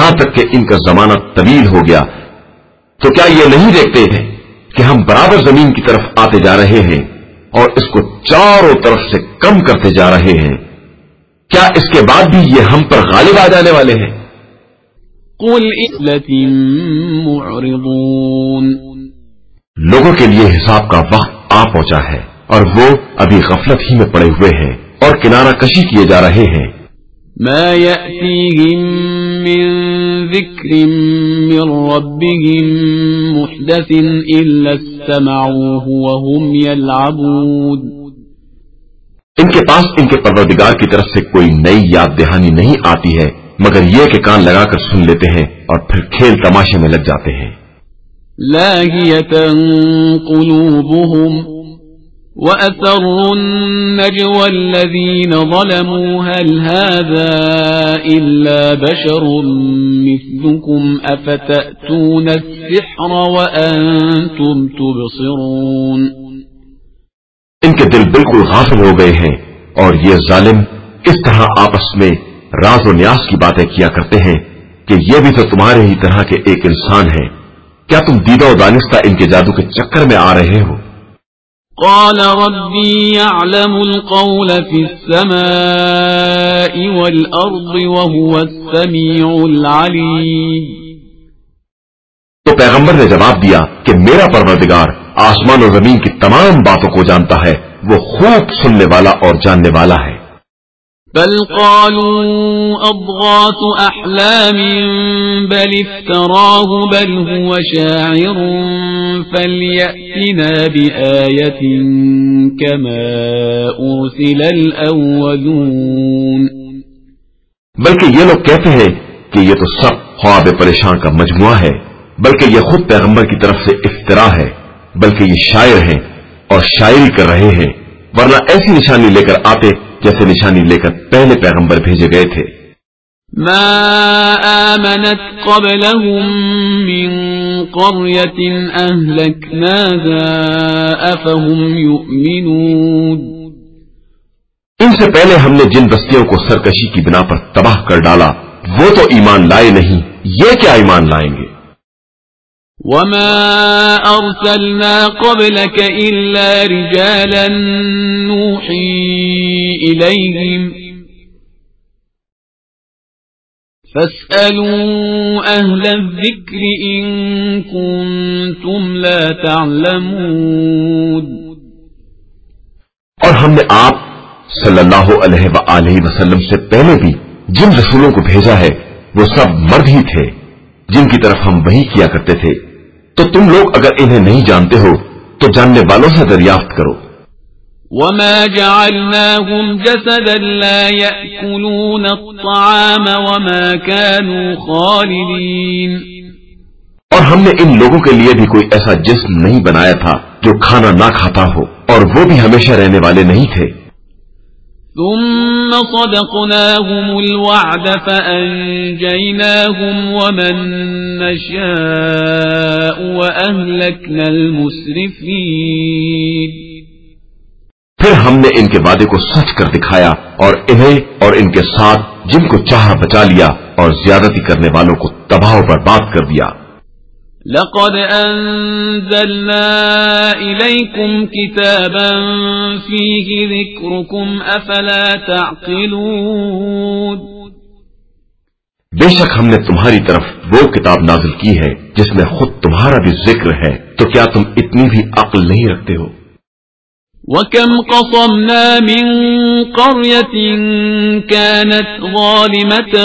یہاں تک کہ ان کا زمانہ طویل ہو گیا، تو کیا یہ نہیں دیکھتے ہیں کہ ہم برابر زمین کی طرف آتے جا رہے ہیں اور اس کو چاروں طرف سے کم کرتے جا رہے ہیں؟ کیا اس کے بعد بھی یہ ہم پر غالب آ جانے والے ہیں؟ قل معرضون، لوگوں کے لیے حساب کا وقت آ پہنچا ہے اور وہ ابھی غفلت ہی میں پڑے ہوئے ہیں اور کنارہ کشی کیے جا رہے ہیں۔ ما يأتيهم من ذكر من ربهم محدث إلا استمعوه وهم يلعبون، ان کے پاس ان کے پروردگار کی طرف سے کوئی نئی یاد دہانی نہیں آتی ہے مگر یہ کہ کان لگا کر سن لیتے ہیں اور پھر کھیل تماشے میں لگ جاتے ہیں۔ لاهية قلوبهم وأسروا النجوى الذين ظلموا هل هذا إلا بشر مثلكم أفتأتون السحر وأنتم تبصرون، ان کے دل بالکل غافل ہو گئے ہیں اور یہ ظالم اس طرح آپس میں راز و نیاز کی باتیں کیا کرتے ہیں کہ یہ بھی تو تمہارے ہی طرح کے ایک انسان ہے، کیا تم دیدہ و دانستہ ان کے جادو کے چکر میں آ رہے ہو؟ قال ربي يعلم القول في السماء والأرض وهو السميع العليم، تو پیغمبر نے جواب دیا کہ میرا پروردگار آسمان و زمین کی تمام باتوں کو جانتا ہے، وہ خوب سننے والا اور جاننے والا ہے۔ بل قالوا أضغاث أحلام بل افتراه بل هو شاعر فليأتنا بآية كما أرسل الأولون، بلکہ یہ لوگ کہتے ہیں کہ یہ تو سب خواب پریشان کا مجموعہ ہے، بلکہ یہ خود پیغمبر کی طرف سے افترا ہے، بلکہ یہ شاعر ہیں اور شاعری کر رہے ہیں، ورنہ ایسی نشانی لے کر آتے جیسے نشانی لے کر پہلے پیغمبر بھیجے گئے تھے۔ ما آمنت قبلهم من قرية أهلكناها أفهم يؤمنون، ان سے پہلے ہم نے جن بستیوں کو سرکشی کی بنا پر تباہ کر ڈالا وہ تو ایمان لائے نہیں، یہ کیا ایمان لائیں گے؟ وما أرسلنا قبلك إلا رجالا نوحي إليهم فاسألوا أهل الذكر إن كنتم لا تعلمون، اور ہم نے آپ صلی اللہ علیہ وآلہ وسلم سے پہلے بھی جن رسولوں کو بھیجا ہے وہ سب مرد ہی تھے جن کی طرف ہم وحی کیا کرتے تھے، تو تم لوگ اگر انہیں نہیں جانتے ہو تو جاننے والوں سے دریافت کرو۔ وما جعلناهم جسدا لا يأكلون الطعام وما كانوا خالدين، اور ہم نے ان لوگوں کے لیے بھی کوئی ایسا جسم نہیں بنایا تھا جو کھانا نہ کھاتا ہو، اور وہ بھی ہمیشہ رہنے والے نہیں تھے۔ ثم صدقناهم الوعد فأنجيناهم ومن نشاء وأهلكنا المسرفين، پھر ہم نے ان کے وعدے کو سچ کر دکھایا اور انہیں اور ان کے ساتھ جن کو چاہا بچا لیا اور زیادتی کرنے والوں کو تباہ و برباد کر دیا۔ لقد أنزلنا إليكم كتابا فيه ذكركم أفلا تعقلون، بے شک ہم نے تمہاری طرف وہ کتاب نازل کی ہے جس میں خود تمہارا بھی ذکر ہے، تو کیا تم اتنی بھی عقل نہیں رکھتے ہو؟ وَكَمْ قَصَمْنَا مِنْ قَرْيَةٍ كَانَتْ ظَالِمَةً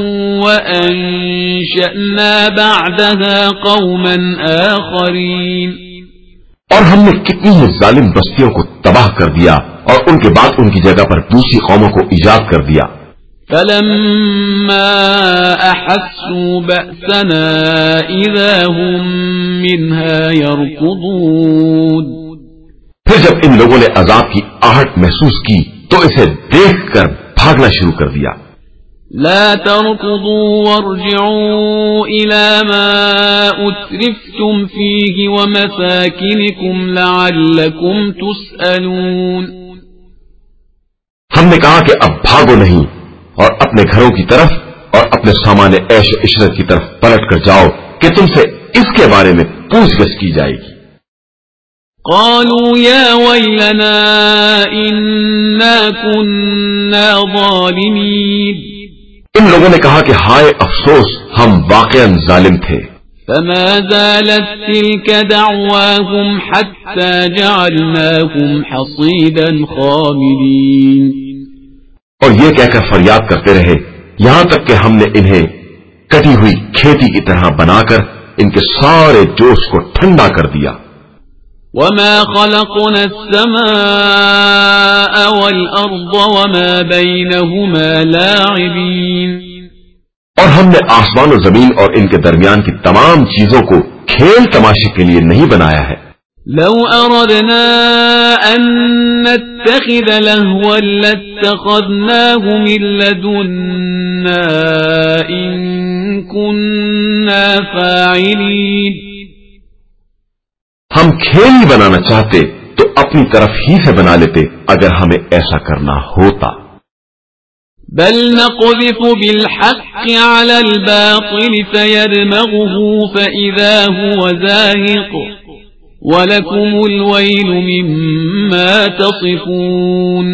وَأَنشَأْنَا بَعْدَهَا قَوْمًا آخَرِينَ، اور ہم نے کتنی ہی ظالم بستیوں کو تباہ کر دیا اور ان کے بعد ان کی جگہ پر دوسری قوموں کو ایجاد کر دیا۔ فَلَمَّا أَحَسُّوا بَأْسَنَا إِذَا هُمْ مِنْهَا يَرْكُضُونَ، پھر جب ان لوگوں نے عذاب کی آہٹ محسوس کی تو اسے دیکھ کر بھاگنا شروع کر دیا۔ لا تركضوا وارجعوا إلى ما أترفتم فيه ومساكنكم لعلكم تسألون، ہم نے کہا کہ اب بھاگو نہیں اور اپنے گھروں کی طرف اور اپنے سامان عیش و عشرت کی طرف پلٹ کر جاؤ کہ تم سے اس کے بارے میں پوچھ گچھ کی جائے گی۔ قالوا يا ويلنا إنا كنا ظالمين۔ ان لوگوں نے کہا کہ ہائے افسوس، ہم واقعاً ظالم تھے۔ فما زالت تلك دعواهم حتى جعلناهم حصيدا خامدين۔ اور یہ کہہ کر فریاد کرتے رہے یہاں تک کہ ہم نے انہیں کٹی ہوئی کھیتی کی طرح بنا کر ان کے سارے جوش کو ٹھنڈا کر دیا۔ وما خلقنا السماء والأرض وما بينهما لاعبين۔ اور ہم نے آسمان و زمین اور ان کے درمیان کی تمام چیزوں کو کھیل تماشے کے لیے نہیں بنایا ہے۔ لو أردنا أن نتخذ لهوا لاتخذناه من لدنا إن كنا فاعلين۔ ہم کھیل ہی بنانا چاہتے تو اپنی طرف ہی سے بنا لیتے اگر ہمیں ایسا کرنا ہوتا۔ بل نقذف بالحق على الباطل فيدمغه فإذا هو زاهق وَلَكُمُ الْوَيْلُ مِمَّا تَصِفُونَ۔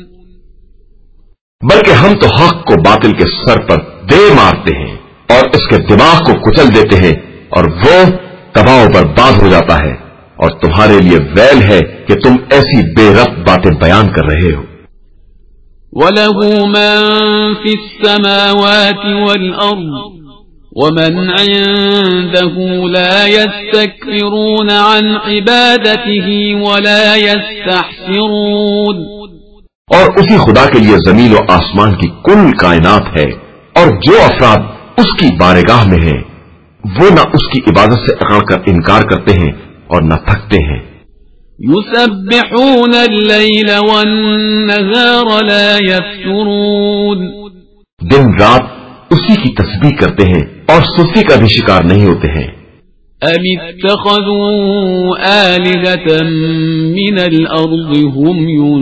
بلکہ ہم تو حق کو باطل کے سر پر دے مارتے ہیں اور اس کے دماغ کو کچل دیتے ہیں اور وہ تباہ و برباد ہو جاتا ہے، اور تمہارے لیے ویل ہے کہ تم ایسی بے ربط باتیں بیان کر رہے ہو۔ وَلَهُ مَن فِي السَّمَاوَاتِ وَالْأَرْضِ وَمَنْ عِندَهُ لَا يَسْتَكْبِرُونَ عَنْ عِبَادَتِهِ وَلَا يَسْتَحْسِرُونَ۔ اور اسی خدا کے لیے زمین و آسمان کی کل کائنات ہے، اور جو افراد اس کی بارگاہ میں ہیں وہ نہ اس کی عبادت سے اکڑ کر انکار کرتے ہیں اور نہ تھکتے ہیں۔ يُسَبِّحُونَ اللَّيْلَ وَالنَّهَارَ لَا يَفْتُرُونَ۔ دن رات اسی کی تسبیح کرتے ہیں اور سستی کا بھی شکار نہیں ہوتے ہیں۔ أَمِ اتَّخَذُوا آلِهَةً مِّنَ الْأَرْضِ هُمْ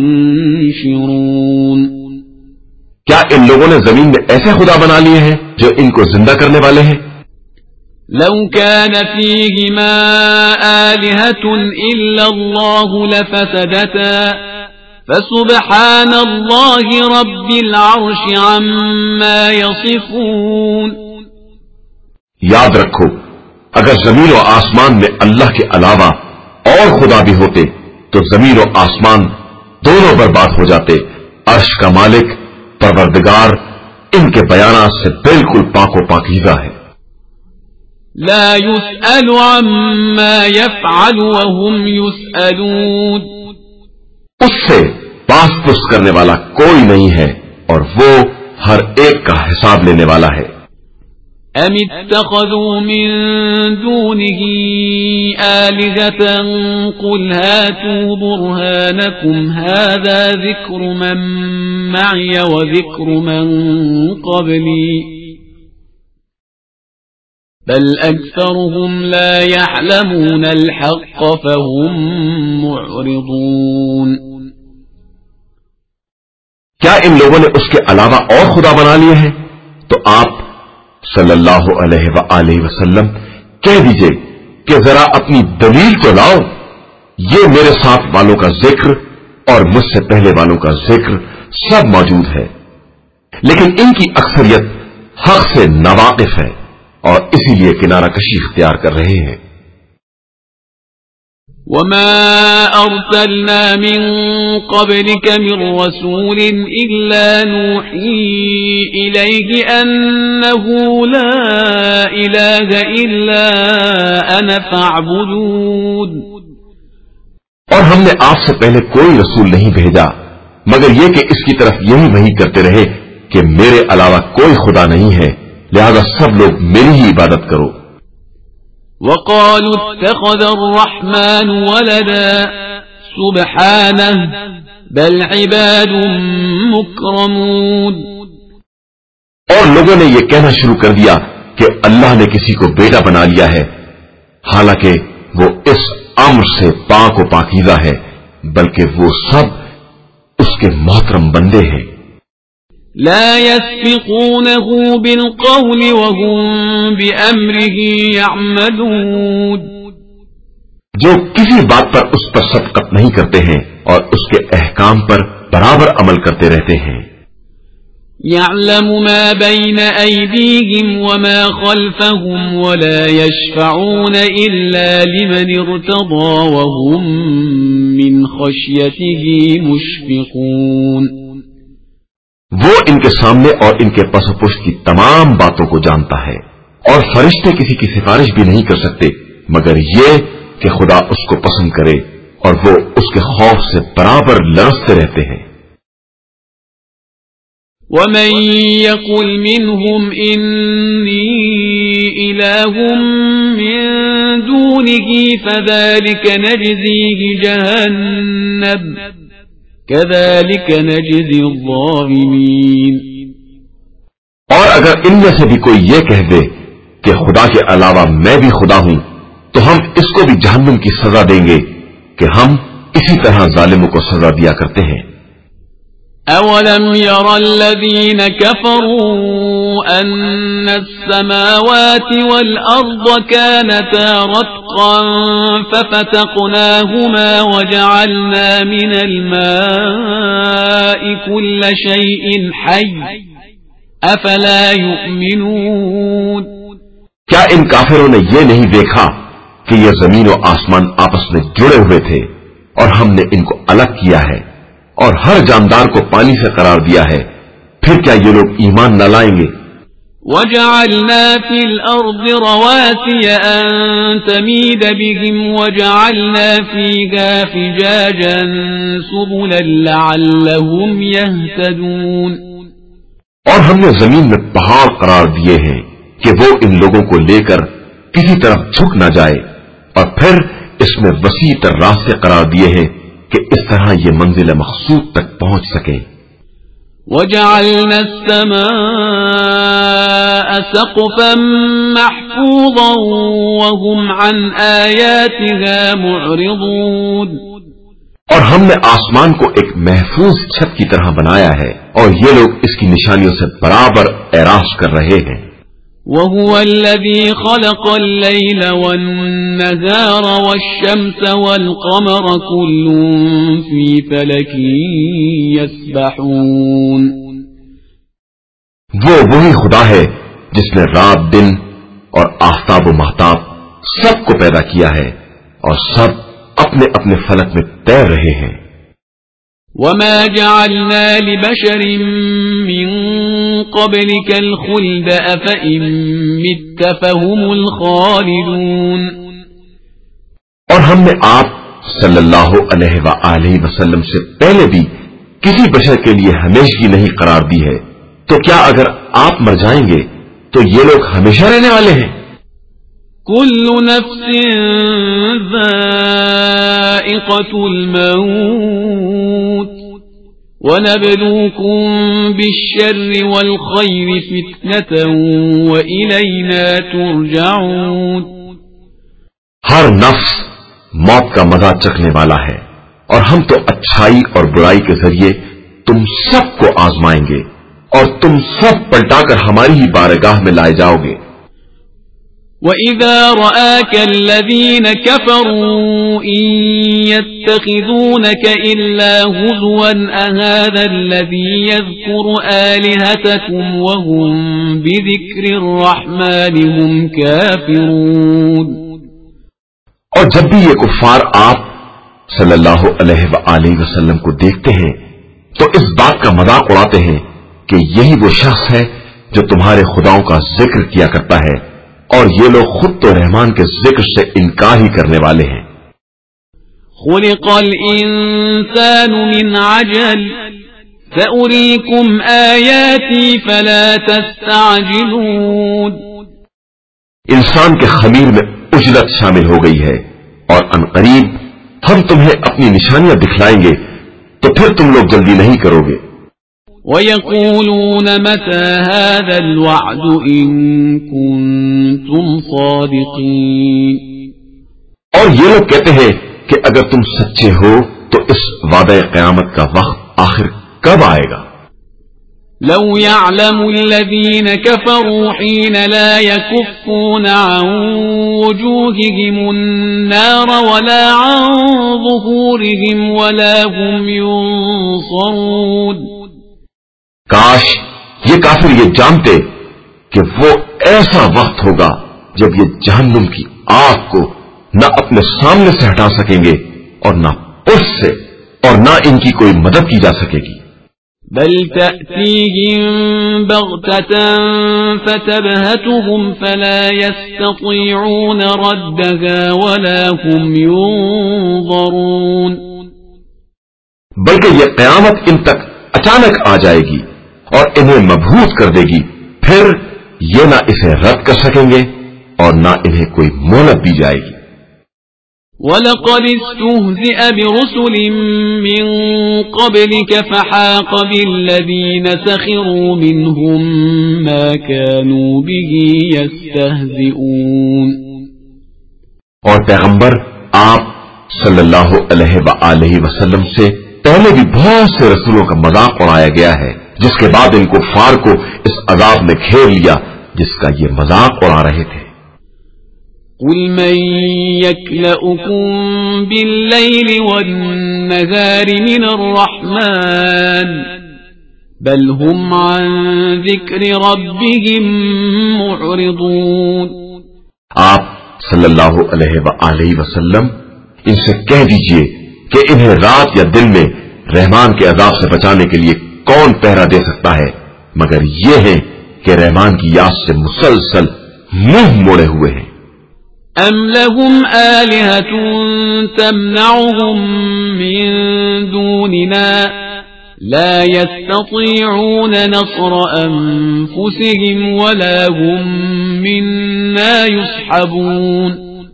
يُنشِرُونَ۔ کیا ان لوگوں نے زمین میں ایسے خدا بنا لیے ہیں جو ان کو زندہ کرنے والے ہیں؟ لو كان فيهما آلهة إلا الله لفسدتا فسبحان الله رب العرش عما يصفون۔ یاد رکھو اگر زمین و آسمان میں اللہ کے علاوہ اور خدا بھی ہوتے تو زمین و آسمان دونوں برباد ہو جاتے۔ عرش کا مالک پروردگار ان کے بیانات سے بالکل پاک و پاکیزہ ہے۔ لا يسأل عما يفعل وهم يسألون۔ اس سے پاس پوس کرنے والا کوئی نہیں ہے اور وہ ہر ایک کا حساب لینے والا ہے۔ أَمِ اتَّخَذُوا مِن دُونِهِ آلِهَةً قُلْ هَاتُوا بُرْهَانَكُمْ هَذَا ذِكْرُ مَن مَّعِيَ وَذِكْرُ مَن قَبْلِي بل أكثرهم لا يعلمون الحق فهم معرضون۔ کیا ان لوگوں نے اس کے علاوہ اور خدا بنا لیے ہیں؟ تو آپ صلی اللہ علیہ وآلہ وسلم کہہ دیجئے کہ ذرا اپنی دلیل تو لاؤ۔ یہ میرے ساتھ والوں کا ذکر اور مجھ سے پہلے والوں کا ذکر سب موجود ہے، لیکن ان کی اکثریت حق سے ناواقف ہے اور اسی لیے کنارہ کشی اختیار کر رہے ہیں۔ وما أرسلنا من قبلك من رسول إلا نوحي إليه أنه لا إله إلا أنا فاعبدون۔ اور ہم نے آپ سے پہلے کوئی رسول نہیں بھیجا مگر یہ کہ اس کی طرف یہی وحی کرتے رہے کہ میرے علاوہ کوئی خدا نہیں ہے، لہذا سب لوگ میری ہی عبادت کرو۔ وقالوا اتخذ الرحمن ولدا سبحانه بل عباد مكرمون۔ اور لوگوں نے یہ کہنا شروع کر دیا کہ اللہ نے کسی کو بیٹا بنا لیا ہے، حالانکہ وہ اس امر سے پاک و پاکیزہ ہے، بلکہ وہ سب اس کے محترم بندے ہیں۔ لا يسبقونه بالقول وهم بأمره يعملون جو کسی بات پر اس پر سبقت نہیں کرتے ہیں اور اس کے احکام پر برابر عمل کرتے رہتے ہیں. يعلم ما بين أيديهم وما خلفهم ولا يشفعون إلا لمن ارتضى وهم من خشيته مشفقون. وہ ان کے سامنے اور ان کے پس و پشت کی تمام باتوں کو جانتا ہے اور فرشتے کسی کی سفارش بھی نہیں کر سکتے مگر یہ کہ خدا اس کو پسند کرے اور وہ اس کے خوف سے برابر لرزتے رہتے ہیں. وَمَن يَقُلْ مِنْهُمْ إِنِّي إِلَٰهٌ مِّن دُونِهِ فَذَلِكَ نَجْزِيهِ جَهَنَّمَ كَذَلِكَ نَجْزِي الظَّالِمِينَ. اور اگر ان میں سے بھی کوئی یہ کہہ دے کہ خدا کے علاوہ میں بھی خدا ہوں تو ہم اس کو بھی جہنم کی سزا دیں گے کہ ہم اسی طرح ظالموں کو سزا دیا کرتے ہیں. أَوَلَمْ يَرَ الَّذِينَ كَفَرُوا أَنَّ السَّمَاوَاتِ وَالْأَرْضَ كَانَتَا رَتْقًا فَفَتَقْنَاهُمَا وَجَعَلْنَا مِنَ الْمَاءِ كُلَّ شَيْءٍ حَيٍّ أَفَلَا يُؤْمِنُونَ. کیا ان کافروں نے یہ نہیں دیکھا کہ یہ زمین و آسمان آپس میں جڑے ہوئے تھے اور ہم نے ان کو الگ کیا ہے اور ہر جاندار کو پانی سے قرار دیا ہے، پھر کیا یہ لوگ ایمان نہ لائیں گے؟ وَجَعَلْنَا فِي الْأَرْضِ رَوَاسِيَ أَن تَمِيدَ بِهِمْ وَجَعَلْنَا فِيهَا فِجَاجًا سُبُلًا لَعَلَّهُمْ يَهْتَدُونَ. اور ہم نے زمین میں پہاڑ قرار دیے ہیں کہ وہ ان لوگوں کو لے کر کسی طرف جھک نہ جائے، اور پھر اس میں وسیع تر راستے قرار دیے ہیں کہ اس طرح یہ منزل مقصود تک پہنچ سکیں. وَجَعَلْنَا السَّمَاءَ سَقْفًا مَحْفُوظًا وَهُمْ عَنْ آيَاتِهَا مُعْرِضُونَ. اور ہم نے آسمان کو ایک محفوظ چھت کی طرح بنایا ہے اور یہ لوگ اس کی نشانیوں سے برابر اعراض کر رہے ہیں. وَهُوَ الَّذِي خَلَقَ اللَّيْلَ وَالنَّهَارَ وَالشَّمْسَ وَالْقَمَرَ كُلٌّ فِي فَلَكٍ يَسْبَحُونَ. وہ وہی خدا ہے جس نے رات دن اور آفتاب و مہتاب سب کو پیدا کیا ہے اور سب اپنے اپنے فلک میں تیر رہے ہیں. وَمَا جَعَلْنَا لِبَشَرٍ مِّن قَبْلِكَ الْخُلْدَ أَفَإِن مِّتَّ فَهُمُ الْخَالِدُونَ. اور ہم نے آپ صلی اللہ علیہ وآلہ وسلم سے پہلے بھی کسی بشر کے لیے ہمیشگی نہیں قرار دی ہے، تو کیا اگر آپ مر جائیں گے تو یہ لوگ ہمیشہ رہنے والے ہیں؟ كُلُّ نَفْسٍ ذَائِقَةُ الْمَوْتِ وَنَبْلُوكُم بِالشَّرِّ وَالْخَيْرِ فِتْنَةً وَإِلَيْنَا تُرْجَعُونَ. ہر نفس موت کا مزہ چکھنے والا ہے اور ہم تو اچھائی اور برائی کے ذریعے تم سب کو آزمائیں گے اور تم سب پلٹا کر ہماری ہی بارگاہ میں لائے جاؤ گے. وَإِذَا رَآكَ الَّذِينَ كَفَرُوا إِن يَتَّخِذُونَكَ إِلَّا هُزُوًا أَهَذَا الَّذِي يَذْكُرُ آلِهَتَكُمْ وَهُمْ بِذِكْرِ الرَّحْمَنِ هُمْ كَافِرُونَ. اور جب بھی یہ کفار آپ صلی اللہ علیہ وآلہ وسلم کو دیکھتے ہیں تو اس بات کا مذاق اڑاتے ہیں کہ یہی وہ شخص ہے جو تمہارے خداؤں کا ذکر کیا کرتا ہے، اور یہ لوگ خود تو رحمان کے ذکر سے انکار ہی کرنے والے ہیں. خلق الانسان من عجل سأريكم آياتي فلا تستعجلون. انسان کے خمیر میں عجلت شامل ہو گئی ہے اور عنقریب ہم تمہیں اپنی نشانیاں دکھلائیں گے تو پھر تم لوگ جلدی نہیں کرو گے. وَيَقُولُونَ مَتَى هَذَا الْوَعْدُ إِن كُنتُمْ صَادِقِينَ. اور یہ لوگ کہتے ہیں کہ اگر تم سچے ہو تو اس وعدہ قیامت کا وقت آخر کب آئے گا؟ لو يعلم الذين كفروا حين لا يكفون عن وجوههم النار ولا عن ظهورهم ولا هم ينصرون. کاش یہ کافر یہ جانتے کہ وہ ایسا وقت ہوگا جب یہ جہنم کی آگ کو نہ اپنے سامنے سے ہٹا سکیں گے اور نہ اس سے، اور نہ ان کی کوئی مدد کی جا سکے گی. بل تأتيهم بغتة فتبهتهم فلا يستطيعون ردها ولا هم ينظرون. بلکہ یہ قیامت ان تک اچانک آ جائے گی اور انہیں مبہوت کر دے گی، پھر یہ نہ اسے رد کر سکیں گے اور نہ انہیں کوئی مہلت دی جائے گی. وَلَقَدِ اسْتُهْزِئَ بِرُسُلٍ مِّن قَبْلِكَ فَحَاقَ بِالَّذِينَ سَخِرُوا مِنْهُمْ مَا كَانُوا بِهِ يَسْتَهْزِئُونَ. اور پیغمبر آپ صلی اللہ علیہ وآلہ وسلم سے پہلے بھی بہت سے رسولوں کا مذاق اڑایا گیا ہے، جس کے بعد ان کفار کو اس عذاب نے گھیر لیا جس کا یہ مذاق اڑا رہے تھے. قُلْ مَنْ يَكْلَؤُكُمْ بِاللَّيْلِ وَالنَّهَارِ مِنَ الرَّحْمَنِ بَلْ هُمْ عَنْ ذِكْرِ رَبِّهِمْ مُعْرِضُونَ. آپ صلی اللہ علیہ وآلہ وسلم ان سے کہہ دیجئے کہ انہیں رات یا دن میں رحمان کے عذاب سے بچانے کے لیے کون پہرا دے سکتا ہے مگر یہ ہے کہ رحمان کی یاد سے مسلسل منہ موڑے ہوئے ہیں. أَمْ لَهُمْ آلِهَةٌ تَمْنَعُهُمْ مِنْ دُونِنَا لَا يَسْتَطِيعُونَ نَصْرَ أَنفُسِهِمْ وَلَا هُمْ مِنَّا يُصْحَبُونَ.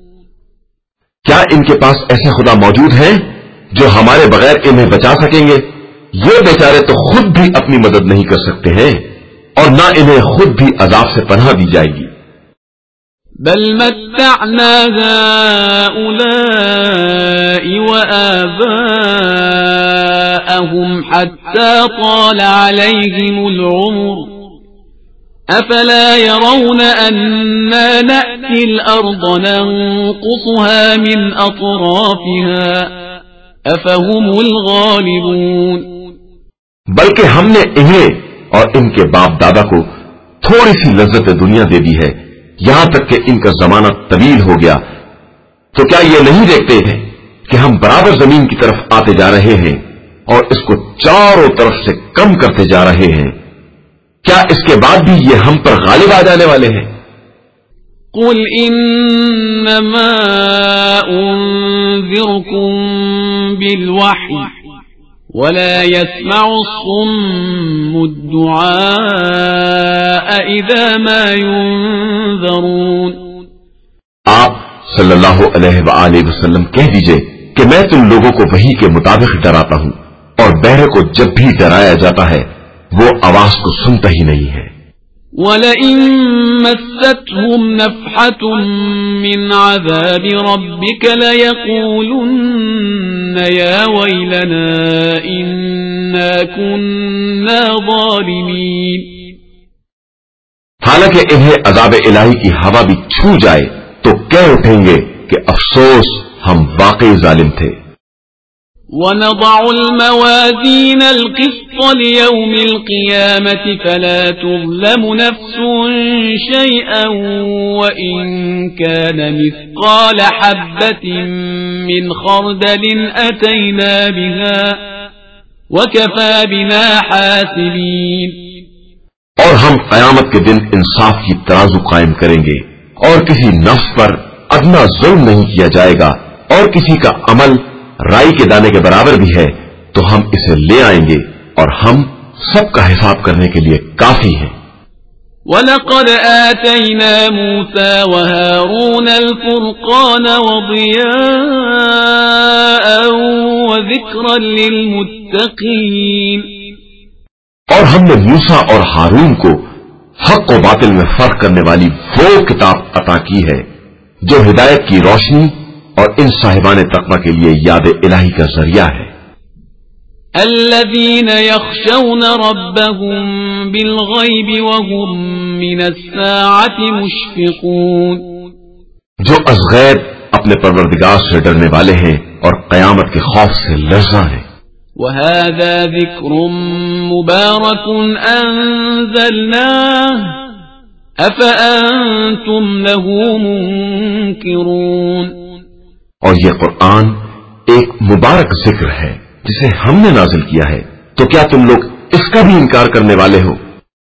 کیا ان کے پاس ایسے خدا موجود ہیں جو ہمارے بغیر انہیں بچا سکیں گے؟ یہ بیچارے تو خود بھی اپنی مدد نہیں کر سکتے ہیں اور نہ انہیں خود بھی عذاب سے پناہ دی جائے گی. بل متعنا هؤلاء وآباءهم حتى طال عليهم العمر أفلا يرون أنا نأتي الأرض ننقصها من أطرافها أفهم الغالبون. بلکہ ہم نے انہیں اور ان کے باپ دادا کو تھوڑی سی لذت دنیا دے دی ہے یہاں تک کہ ان کا زمانہ طویل ہو گیا، تو کیا یہ نہیں دیکھتے ہیں کہ ہم برابر زمین کی طرف آتے جا رہے ہیں اور اس کو چاروں طرف سے کم کرتے جا رہے ہیں؟ کیا اس کے بعد بھی یہ ہم پر غالب آ جانے والے ہیں؟ قل انما انذركم بالوحي ولا يسمع الصم الدعاء اذا ما ينذرون. آپ صلی اللہ علیہ وآلہ وسلم کہہ دیجئے کہ میں تم لوگوں کو وحی کے مطابق ڈراتا ہوں، اور بہرے کو جب بھی ڈرایا جاتا ہے وہ آواز کو سنتا ہی نہیں ہے. وَلَئِن مَسَّتْهُمْ نَفْحَةٌ مِّنْ عَذَابِ رَبِّكَ لَيَقُولُنَّ يَا وَيْلَنَا إِنَّا كُنَّا ظَالِمِينَ. حالانکہ انہیں عذاب الہی کی ہوا بھی چھو جائے تو کہہ اٹھیں گے کہ افسوس ہم واقعی ظالم تھے. وَنَضَعُ الْمَوَازِينَ الْقِسْطَ لِيَوْمِ الْقِيَامَةِ فَلَا تُظْلَمُ نَفْسٌ شَيْئًا وَإِنْ كَانَ مِثْقَالَ حَبَّةٍ مِّنْ خَرْدَلٍ أَتَيْنَا بِهَا وَكَفَى بِنَا حَاسِبِينَ. اور ہم قیامت کے دن انصاف کی ترازو قائم کریں گے اور کسی نفس پر ادنا ظلم نہیں کیا جائے گا، اور کسی کا عمل رائی کے دانے کے برابر بھی ہے تو ہم اسے لے آئیں گے اور ہم سب کا حساب کرنے کے لیے کافی ہیں. وَلَقَدْ آتَيْنَا مُوسَى وَهَارُونَ الْفُرْقَانَ وَضِيَاءً وَذِكْرًا لِلْمُتَّقِينَ. اور ہم نے موسیٰ اور ہارون کو حق و باطل میں فرق کرنے والی وہ کتاب عطا کی ہے جو ہدایت کی روشنی اور ان صاحبان تقوی کے لیے یاد الہی کا ذریعہ ہے. الذين يخشون ربهم بالغيب وهم من الساعة مشفقون، جو از غیب اپنے پروردگار سے ڈرنے والے ہیں اور قیامت کے خوف سے لرزاں ہیں۔ وهذا ذكر مبارك أنزلناه أفأنتم له منكرون، اور یہ قرآن ایک مبارک ذکر ہے جسے ہم نے نازل کیا ہے، تو کیا تم لوگ اس کا بھی انکار کرنے والے ہو؟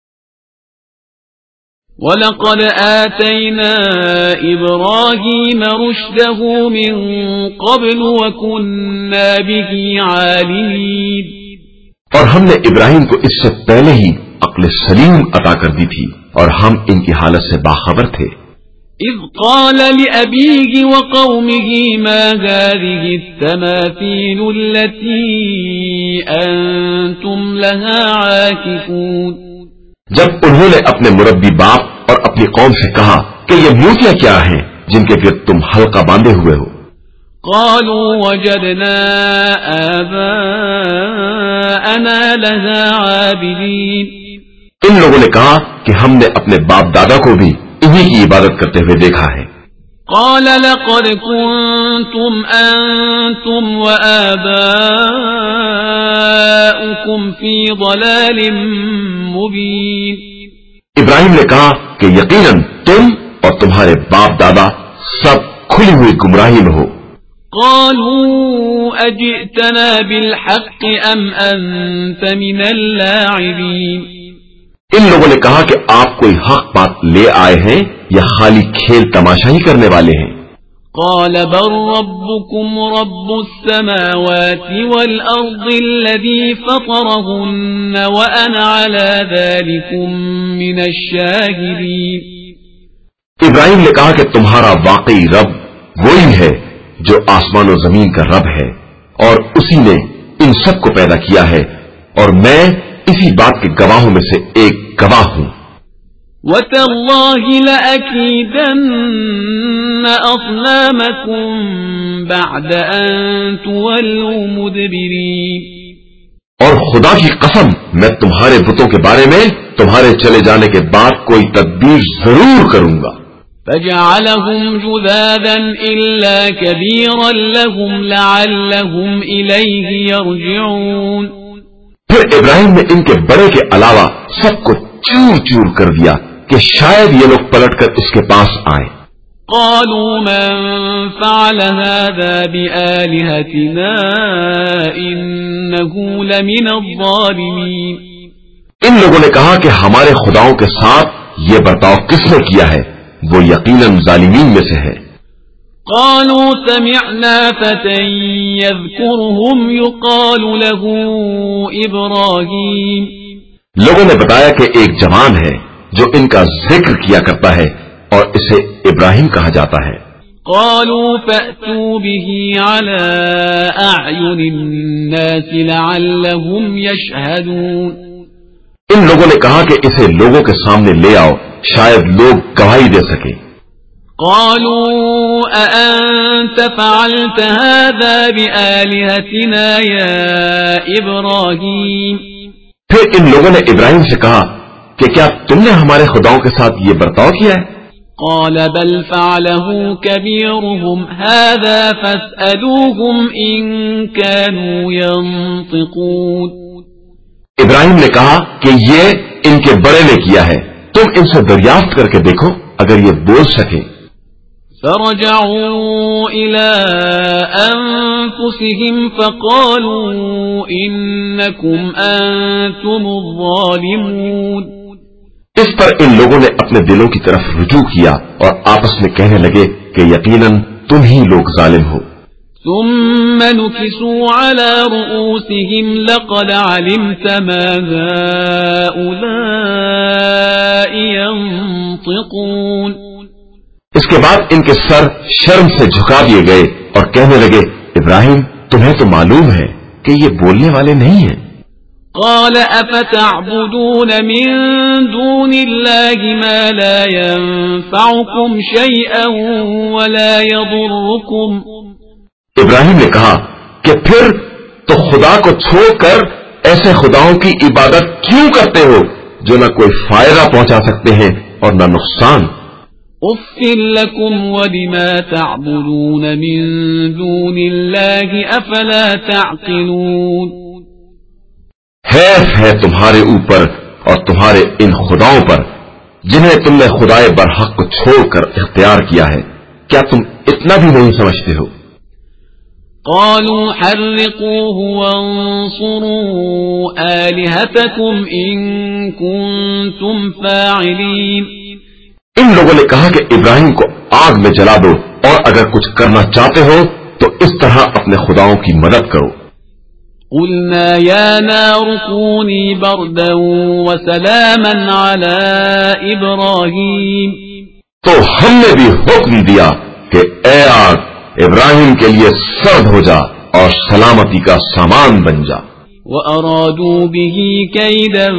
وَلَقَدْ آتَيْنَا إِبْرَاهِيمَ رُشْدَهُ مِنْ قَبْلُ وَكُنَّا بِهِ عَالِمِينَ، اور ہم نے ابراہیم کو اس سے پہلے ہی عقل سلیم عطا کر دی تھی اور ہم ان کی حالت سے باخبر تھے۔ إِذْ قَالَ لِأَبِيهِ وَقَوْمِهِ مَا هَذِهِ التَّمَاثِيلُ الَّتِي أَنْتُمْ لَهَا عَاكِفُونَ، جب انہوں نے اپنے مربی باپ اور اپنی قوم سے کہا کہ یہ مورتیاں کیا ہیں جن کے پھر تم حلقہ باندھے ہوئے ہو؟ قالوا وجدنا آباءنا لها عابدين، ان لوگوں نے کہا کہ ہم نے اپنے باپ دادا کو بھی انہی کی عبادت کرتے ہوئے دیکھا ہے۔ قال لقد كنتم أنتم وآباؤكم في ضلال مبين، ابراہیم نے کہا کہ یقیناً تم اور تمہارے باپ دادا سب کھلی ہوئی گمراہی میں ہو۔ قالوا أجئتنا بالحق أم أنت من اللاعبين، ان لوگوں نے کہا کہ آپ کوئی حق بات لے آئے ہیں یا خالی کھیل تماشا ہی کرنے والے ہیں؟ قال بل ربكم رب السماوات والأرض الذي فطرهن وأنا على ذلكم من الشاهدين، ابراہیم نے کہا کہ تمہارا واقعی رب وہی ہے جو آسمان و زمین کا رب ہے اور اسی نے ان سب کو پیدا کیا ہے اور میں اسی بات کے گواہوں میں سے ایک گواہ ہوں۔ وَتَاللَّهِ لَأَكِيدَنَّ أَصْنَامَكُمْ بَعْدَ أَن تُوَلُّوا مُدْبِرِينَ، اور خدا کی قسم میں تمہارے بتوں کے بارے میں تمہارے چلے جانے کے بعد کوئی تدبیر ضرور کروں گا۔ فَجَعَلَهُمْ جُذَاذًا إِلَّا كَبِيرًا لَهُمْ لَعَلَّهُمْ إِلَيْهِ يَرْجِعُونَ، پھر ابراہیم نے ان کے بڑے کے علاوہ سب کو چور چور کر دیا کہ شاید یہ لوگ پلٹ کر اس کے پاس آئیں۔ قالوا من فعل هذا بآلهتنا إنه لمن الظالمين، ان لوگوں نے کہا کہ ہمارے خداؤں کے ساتھ یہ برتاؤ کس نے کیا ہے؟ وہ یقیناً ظالمین میں سے ہے۔ قالوا سمعنا فتى يذكرهم يقال له إبراهيم، لوگوں نے بتایا کہ ایک جوان ہے جو ان کا ذکر کیا کرتا ہے اور اسے ابراہیم کہا جاتا ہے۔ قالوا فأتوا به على أعين الناس لعلهم يشهدون، ان لوگوں نے کہا کہ اسے لوگوں کے سامنے لے آؤ شاید لوگ گواہی دے سکیں۔ قالوا أأنت فعلت هذا بآلهتنا يا إبراهيم، پھر ان لوگوں نے ابراہیم سے کہا کہ کیا تم نے ہمارے خداؤں کے ساتھ یہ برتاؤ کیا ہے؟ قال بل فعله كبيرهم هذا فاسألوهم إن كانوا ينطقون، ابراہیم نے کہا کہ یہ ان کے بڑے نے کیا ہے، تم ان سے دریافت کر کے دیکھو اگر یہ بول سکیں۔ فرجعوا إلى أنفسهم فقالوا إنكم أنتم الظالمون، اس پر ان لوگوں نے اپنے دلوں کی طرف رجوع کیا اور آپس میں کہنے لگے کہ یقیناً تم ہی لوگ ظالم ہو۔ ثم نكسوا على رؤوسهم لقد علمت ما هؤلاء ينطقون، اس کے بعد ان کے سر شرم سے جھکا دیے گئے اور کہنے لگے ابراہیم تمہیں تو معلوم ہے کہ یہ بولنے والے نہیں ہیں۔ قال أفتعبدون من دون الله ما لا ينفعكم شيئا ولا يضركم، ابراہیم نے کہا کہ پھر تو خدا کو چھوڑ کر ایسے خداؤں کی عبادت کیوں کرتے ہو جو نہ کوئی فائدہ پہنچا سکتے ہیں اور نہ نقصان؟ اف لکم ولما تعبدون من دون اللہ افلا تعقلون، حیف ہے تمہارے اوپر اور تمہارے ان خداؤں پر جنہیں تم نے خدائے برحق کو چھوڑ کر اختیار کیا ہے، کیا تم اتنا بھی نہیں سمجھتے ہو؟ قالوا حرقوه وانصروا آلهتكم إن كنتم فاعلين، ان لوگوں نے کہا کہ ابراہیم کو آگ میں جلا دو اور اگر کچھ کرنا چاہتے ہو تو اس طرح اپنے خداؤں کی مدد کرو۔ قلنا يا نار كوني بردا وسلاما على إبراهيم، تو ہم نے بھی حکم دیا کہ اے آگ ابراہیم کے لیے سرد ہو جا اور سلامتی کا سامان بن جا۔ وأرادوا به كيدا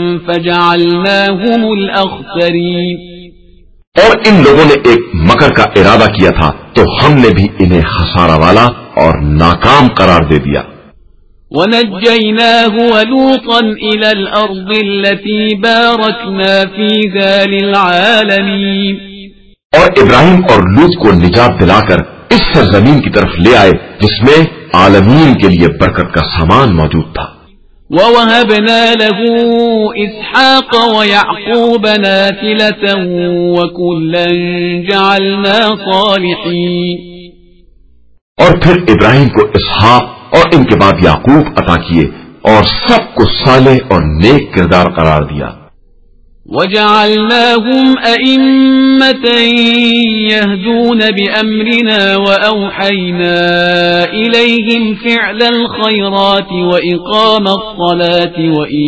فجعلناهم الأخسرين، اور ان لوگوں نے ایک مکر کا ارادہ کیا تھا تو ہم نے بھی انہیں خسارہ والا اور ناکام قرار دے دیا۔ ونجيناه ولوطا إلى الأرض التي باركنا فيها للعالمين، اور ابراہیم اور لوط کو نجات دلا کر اس سرزمین کی طرف لے آئے جس میں عالمین کے لیے برکت کا سامان موجود تھا۔ ووهبنا له إسحاق ويعقوب نافلة وكلا جعلنا صالحين، اور پھر ابراہیم کو اسحاق اور ان کے بعد یعقوب عطا کیے اور سب کو صالح اور نیک کردار قرار دیا۔ وجعلناهم أئمة يهدون بأمرنا وأوحينا إليهم فعل الخيرات وإقام الصلاة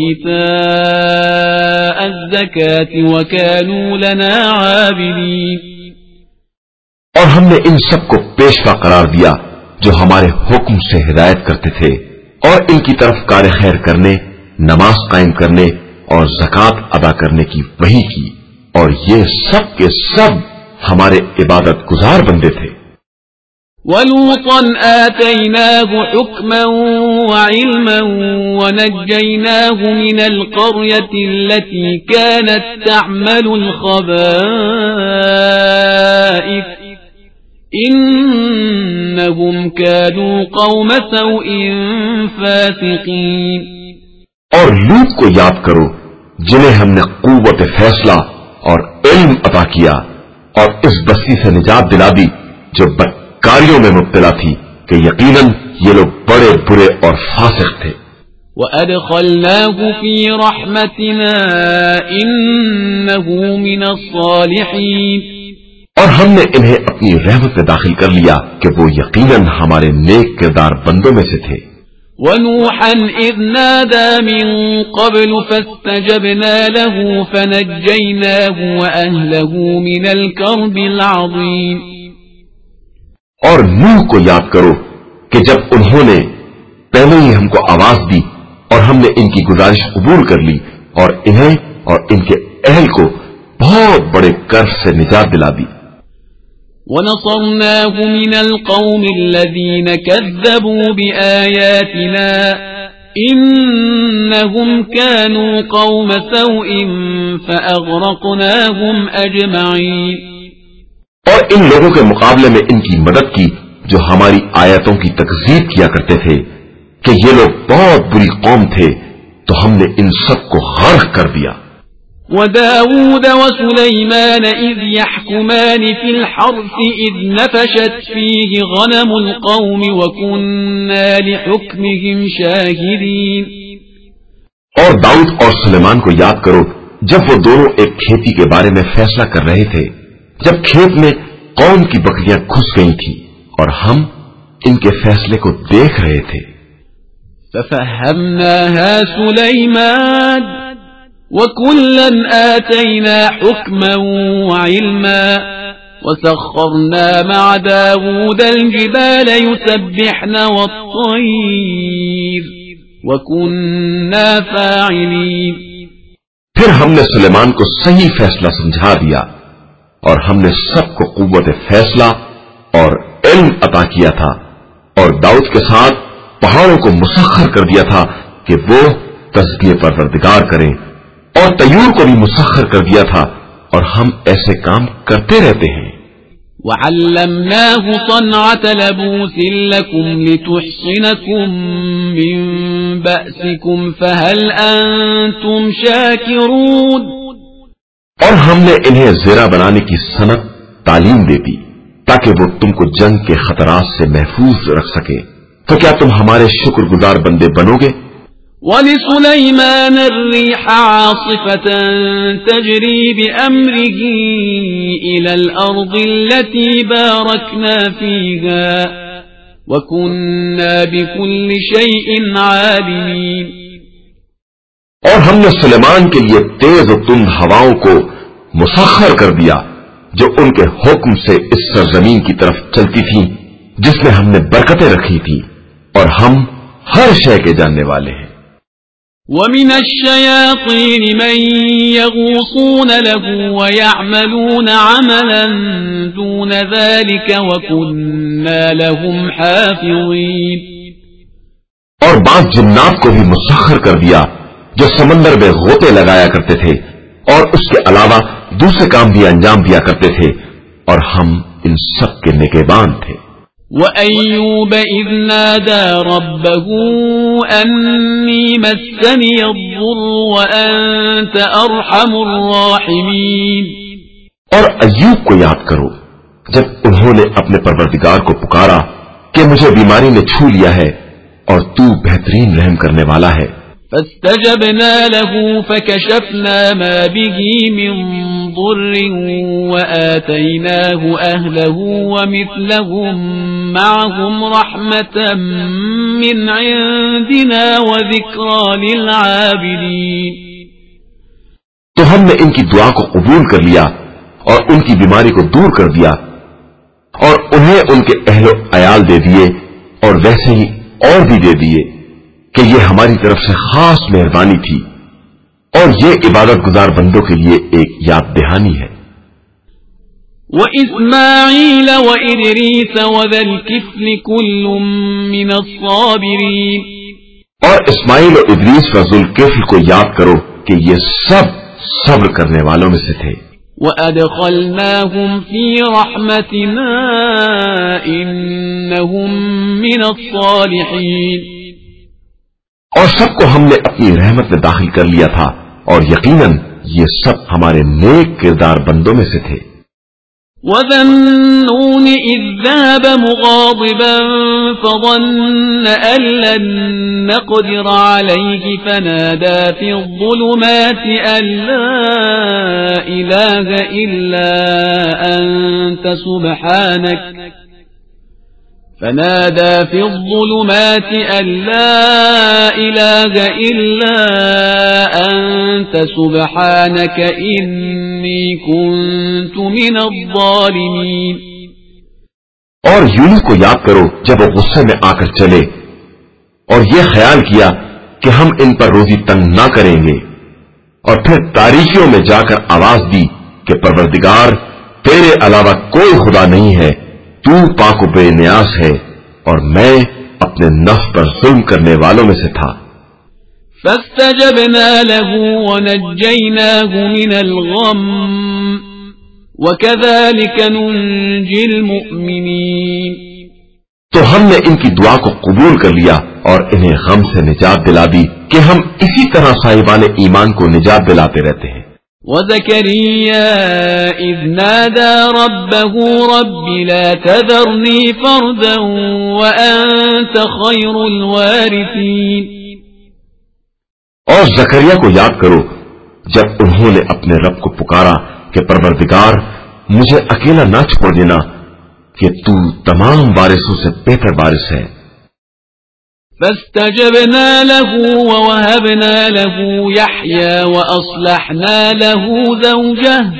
وإيتاء الزكاة وكانوا لنا عابدين، اور ہم نے ان سب کو پیشوا قرار دیا جو ہمارے حکم سے ہدایت کرتے تھے اور ان کی طرف کار خیر کرنے، نماز قائم کرنے اور زکوٰۃ ادا کرنے کی وحی کی، اور یہ سب کے سب ہمارے عبادت گزار بندے تھے۔ وَلُوطًا آتَيْنَاهُ حُكْمًا وَعِلْمًا وَنَجَّيْنَاهُ مِنَ الْقَرْيَةِ الَّتِي كَانَتْ تَعْمَلُ الْخَبَائِثَ إِنَّهُمْ كَانُوا قَوْمَ سَوْءٍ فَاسِقِينَ، اور لوط کو یاد کرو جنہیں ہم نے قوت فیصلہ اور علم عطا کیا اور اس بستی سے نجات دلا دی جو بدکاریوں میں مبتلا تھی کہ یقیناً یہ لوگ بڑے برے اور فاسق تھے۔ وَأَدْخَلْنَاهُ فِي رَحْمَتِنَا إِنَّهُ مِنَ الصَّالِحِينَ، اور ہم نے انہیں اپنی رحمت میں داخل کر لیا کہ وہ یقیناً ہمارے نیک کردار بندوں میں سے تھے۔ وَنُوحًا إِذْ نَادَى مِن قَبْلُ فَاسْتَجَبْنَا لَهُ فَنَجَّيْنَاهُ وَأَهْلَهُ مِنَ الْكَرْبِ الْعَظِيمِ، اور نوح کو یاد کرو کہ جب انہوں نے پہلے ہی ہم کو آواز دی اور ہم نے ان کی گزارش قبول کر لی اور انہیں اور ان کے اہل کو بہت بڑے کرب سے نجات دلا دی۔ وَنَصَرْنَاهُ مِنَ الْقَوْمِ الَّذِينَ كَذَّبُوا بِآيَاتِنَا إِنَّهُمْ كَانُوا قَوْمَ سَوْءٍ فَأَغْرَقْنَاهُمْ أَجْمَعِينَ، اور ان لوگوں کے مقابلے میں ان کی مدد کی جو ہماری آیتوں کی تکذیب کیا کرتے تھے کہ یہ لوگ بہت بری قوم تھے، تو ہم نے ان سب کو غرق کر دیا۔ وَدَاوُودَ وَسُلَيْمَانَ إِذْ يَحْكُمَانِ فِي الْحَرْثِ إِذْ نَفَشَتْ فِيهِ غَنَمُ الْقَوْمِ وَكُنَّا لِحُكْمِهِمْ شَاهِدِينَ، اور داؤد اور سلیمان کو یاد کرو جب وہ دونوں ایک کھیتی کے بارے میں فیصلہ کر رہے تھے، جب کھیت میں قوم کی بکریاں گھس گئی تھی اور ہم ان کے فیصلے کو دیکھ رہے تھے۔ فَفَهَّمْنَاهَا سُلَيْمَانَ وَكُلًّا آتَيْنَا حُكْمًا وَعِلْمًا وَسَخَّرْنَا مَعَ دَاوُودَ الْجِبَالَ يُسَبِّحْنَ وَالطَّيْرَ وَكُنَّا فَاعِلِينَ، پھر ہم نے سلیمان کو صحیح فیصلہ سمجھا دیا اور ہم نے سب کو قوت فیصلہ اور علم عطا کیا تھا، اور داؤد کے ساتھ پہاڑوں کو مسخر کر دیا تھا کہ وہ تسبیح پروردگار کریں، اور طیور کو بھی مسخر کر دیا تھا، اور ہم ایسے کام کرتے رہتے ہیں۔ وعلمناه صنعة لبوس لكم لتحصنكم من بأسكم فهل أنتم شاكرون؟ اور ہم نے انہیں زیرہ بنانے کی صنعت تعلیم دے دی تاکہ وہ تم کو جنگ کے خطرات سے محفوظ رکھ سکے، تو کیا تم ہمارے شکر گزار بندے بنو گے؟ وَلِسُلَيْمَانَ الرِّيحَ عَاصِفَةً تَجْرِي بِأَمْرِهِ إِلَى الْأَرْضِ الَّتِي بَارَكْنَا فِيهَا وَكُنَّا بِكُلِّ شَيْءٍ عَالِمِينَ۔ اور ہم نے سلیمان کے لیے تیز و تند ہواؤں کو مسخر کر دیا جو ان کے حکم سے اس سرزمین کی طرف چلتی تھی جس میں ہم نے برکتیں رکھی تھی، اور ہم ہر شے کے جاننے والے ہیں۔ وَمِنَ الشَّيَاطِينِ مَن يَغُوصُونَ لَهُ وَيَعْمَلُونَ عَمَلًا دُونَ ذَلِكَ وَكُنَّا لَهُمْ حَافِظِينَ۔ اور بعض جنات کو بھی مسخر کر دیا جو سمندر میں غوطے لگایا کرتے تھے اور اس کے علاوہ دوسرے کام بھی انجام دیا کرتے تھے، اور ہم ان سب کے نگہبان تھے۔ وَأَيُّوبَ إِذْ نَادَى رَبَّهُ أَنِّي مَسَّنِيَ الضُّرُّ وَأَنْتَ أَرْحَمُ الرَّاحِمِينَ۔ اور ایوب کو یاد کرو جب انہوں نے اپنے پروردگار کو پکارا کہ مجھے بیماری نے چھو لیا ہے اور تو بہترین رحم کرنے والا ہے۔ فاستجبنا له فكشفنا ما به من ضر وآتيناه أهله ومثلهم معهم رحمة من عندنا وذكرى للعابدين۔ تو ہم نے ان کی دعا کو قبول کر لیا اور ان کی بیماری کو دور کر دیا، اور انہیں ان کے اہل و عیال دے دیے، اور ویسے ہی اور بھی دے دیے کہ یہ ہماری طرف سے خاص مہربانی تھی، اور یہ عبادت گزار بندوں کے لیے ایک یاد دہانی ہے۔ وَإِسْمَاعِيلَ وَإِدْرِيسَ وَذَا الْكِفْلِ كُلٌّ مِّنَ الصَّابِرِينَ۔ اور اسماعیل اور ادریس و ذوالکفل کو یاد کرو کہ یہ سب صبر کرنے والوں میں سے تھے۔ وَأَدْخَلْنَاهُمْ فِي رَحْمَتِنَا إِنَّهُمْ مِنَ الصَّالِحِينَ۔ اور سب کو ہم نے اپنی رحمت میں داخل کر لیا تھا، اور یقیناً یہ سب ہمارے نیک کردار بندوں میں سے تھے۔ وَذَا النُّونِ إِذ ذَّهَبَ مُغَاضِبًا فَظَنَّ أَن لَّن نَّقْدِرَ عَلَيْهِ فَنَادَىٰ فِي الظُّلُمَاتِ أَن لَّا إِلَٰهَ إِلَّا أَنتَ سُبْحَانَكَ فنادى في الظلمات أن لا إله إلا أنت سبحانك إني كنت من الظالمين۔ اور یونس کو یاد کرو جب وہ غصے میں آ کر چلے اور یہ خیال کیا کہ ہم ان پر روزی تنگ نہ کریں گے، اور پھر تاریکیوں میں جا کر آواز دی کہ پروردگار تیرے علاوہ کوئی خدا نہیں ہے، تو پاک و بے نیاز ہے، اور میں اپنے نفس پر ظلم کرنے والوں میں سے تھا۔ فاستجبنا له ونجيناه من الغم وكذلك ننجي المؤمنين۔ تو ہم نے ان کی دعا کو قبول کر لیا اور انہیں غم سے نجات دلا دی کہ ہم اسی طرح صاحبان ایمان کو نجات دلاتے رہتے ہیں۔ وَزَكَرِيَّا إِذْ نَادَى رَبَّهُ رَبِّ لَا تَذَرْنِي فَرْدًا وَأَنْتَ خَيْرُ الْوَارِثِينَ۔ اور زکریا کو یاد کرو جب انہوں نے اپنے رب کو پکارا کہ پروردگار مجھے اکیلا نہ چھوڑ دینا کہ تو تمام وارثوں سے بہتر وارث ہے۔ فاستجبنا له ووهبنا له يحيى وأصلحنا له زوجه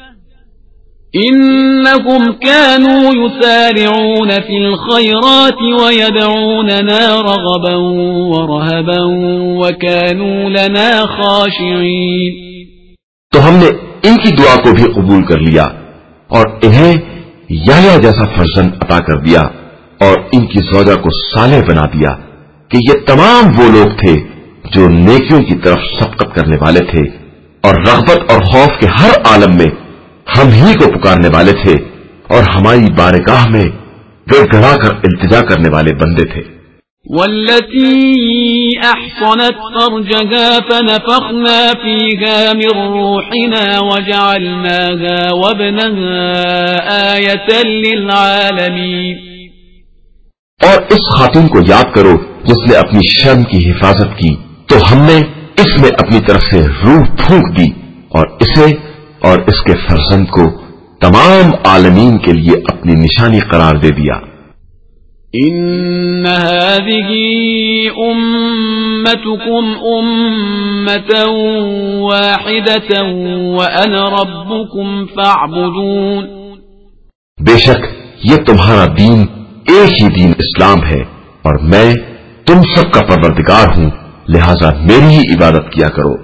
إنهم كانوا يسارعون في الخيرات ويدعوننا رغبا ورهبا وكانوا لنا خاشعين۔ تو ہم نے ان کی دعا کو بھی قبول کر لیا اور انہیں یحییٰ جیسا فرزند عطا کر دیا اور ان کی زوجہ کو صالح بنا دیا، کہ یہ تمام وہ لوگ تھے جو نیکیوں کی طرف سبقت کرنے والے تھے اور رغبت اور خوف کے ہر عالم میں ہم ہی کو پکارنے والے تھے اور ہماری بارگاہ میں گڑ گڑا کر التجا کرنے والے بندے تھے. والتي أحصنت فرجها فنفخنا فيها من روحنا وجعلناها وابنها آية للعالمين. اور اس خاتون کو یاد کرو جس نے اپنی شرم کی حفاظت کی تو ہم نے اس میں اپنی طرف سے روح پھونک دی اور اسے اور اس کے فرزند کو تمام عالمین کے لیے اپنی نشانی قرار دے دیا. ان هذه امتكم امة واحدة وانا ربكم فاعبدون. بے شک یہ تمہارا دین ایک ہی دین اسلام ہے اور میں تم سب کا پروردگار ہوں لہذا میری ہی عبادت کیا کرو.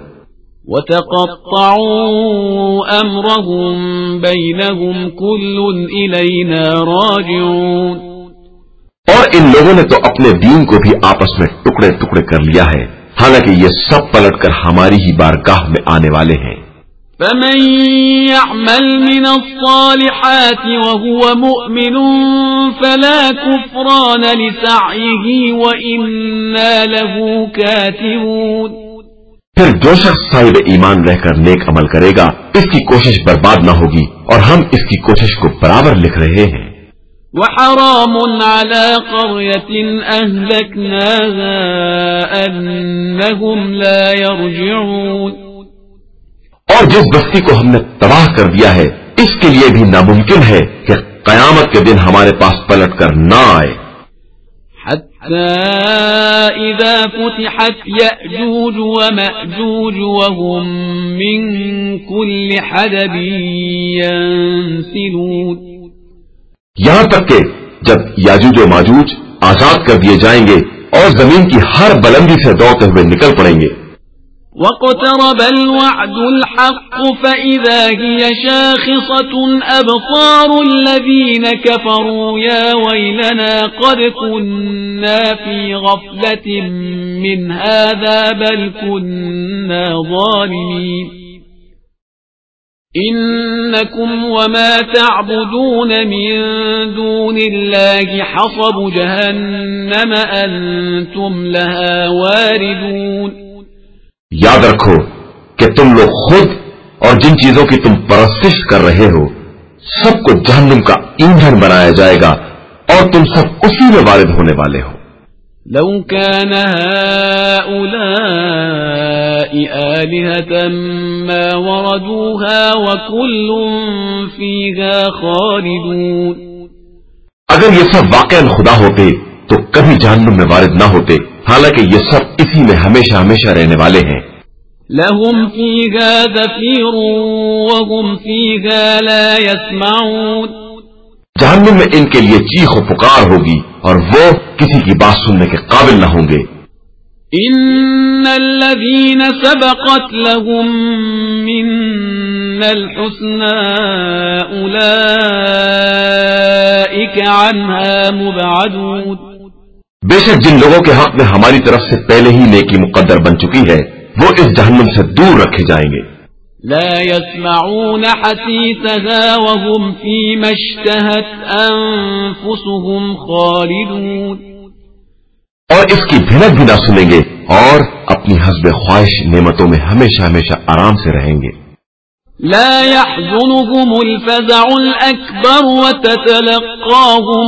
وَتَقَطَّعُوا أَمْرَهُمْ بَيْنَهُمْ كُلٌّ إِلَيْنَا رَاجِعُونَ. اور ان لوگوں نے تو اپنے دین کو بھی آپس میں ٹکڑے ٹکڑے کر لیا ہے حالانکہ یہ سب پلٹ کر ہماری ہی بارگاہ میں آنے والے ہیں. فَمَن يَعْمَلْ مِنَ الصَّالِحَاتِ وَهُوَ مُؤْمِنٌ فَلَا كُفْرَانَ لِسَعْيِهِ وَإِنَّا لَهُ كَاتِبُونَ. پھر جو شخص صاحب ایمان رہ کر نیک عمل کرے گا اس کی کوشش برباد نہ ہوگی اور ہم اس کی کوشش کو برابر لکھ رہے ہیں. وَحَرَامٌ عَلَى قَرْيَةٍ أَهْلَكْنَاهَا أَنَّهُمْ لَا يَرْجِعُونَ. اور جس بستی کو ہم نے تباہ کر دیا ہے اس کے لیے بھی ناممکن ہے کہ قیامت کے دن ہمارے پاس پلٹ کر نہ آئے. حتى إذا فتحت يأجوج ومأجوج وهم من كل حدب ينسلون. یہاں تک کہ جب یاجوج و ماجوج آزاد کر دیے جائیں گے اور زمین کی ہر بلندی سے دوڑتے ہوئے نکل پڑیں گے. واقترب الوعد الحق فإذا هي شاخصة أبصار الذين كفروا يا ويلنا قد كنا في غفلة من هذا بل كنا ظالمين. إنكم وما تعبدون من دون الله حصب جهنم أنتم لها واردون. یاد رکھو کہ تم لوگ خود اور جن چیزوں کی تم پرستش کر رہے ہو سب کو جہنم کا ایندھن بنایا جائے گا اور تم سب اسی میں وارد ہونے والے ہو. لو كان هؤلاء آلهة ما وردوها وكل فيها خالدون. اگر یہ سب واقعا خدا ہوتے تو کبھی جہنم میں وارد نہ ہوتے حالانکہ یہ سب اسی میں ہمیشہ ہمیشہ رہنے والے ہیں. لهم فيها زفير وهم فيها لا يسمعون. جہنم میں ان کے لیے چیخ و پکار ہوگی اور وہ کسی کی بات سننے کے قابل نہ ہوں گے. ان الذين سبقت لهم منا الحسنى اولئك عنها مبعدون. بے شک جن لوگوں کے حق میں ہماری طرف سے پہلے ہی نیکی مقدر بن چکی ہے وہ اس جہنم سے دور رکھے جائیں گے. لا يسمعون حسيسها وهم فيما اشتهت أنفسهم خالدون. اور اس کی بھنک بھی نہ سنیں گے اور اپنی حسب خواہش نعمتوں میں ہمیشہ ہمیشہ آرام سے رہیں گے. لا يحزنهم الفزع الأكبر وتتلقاهم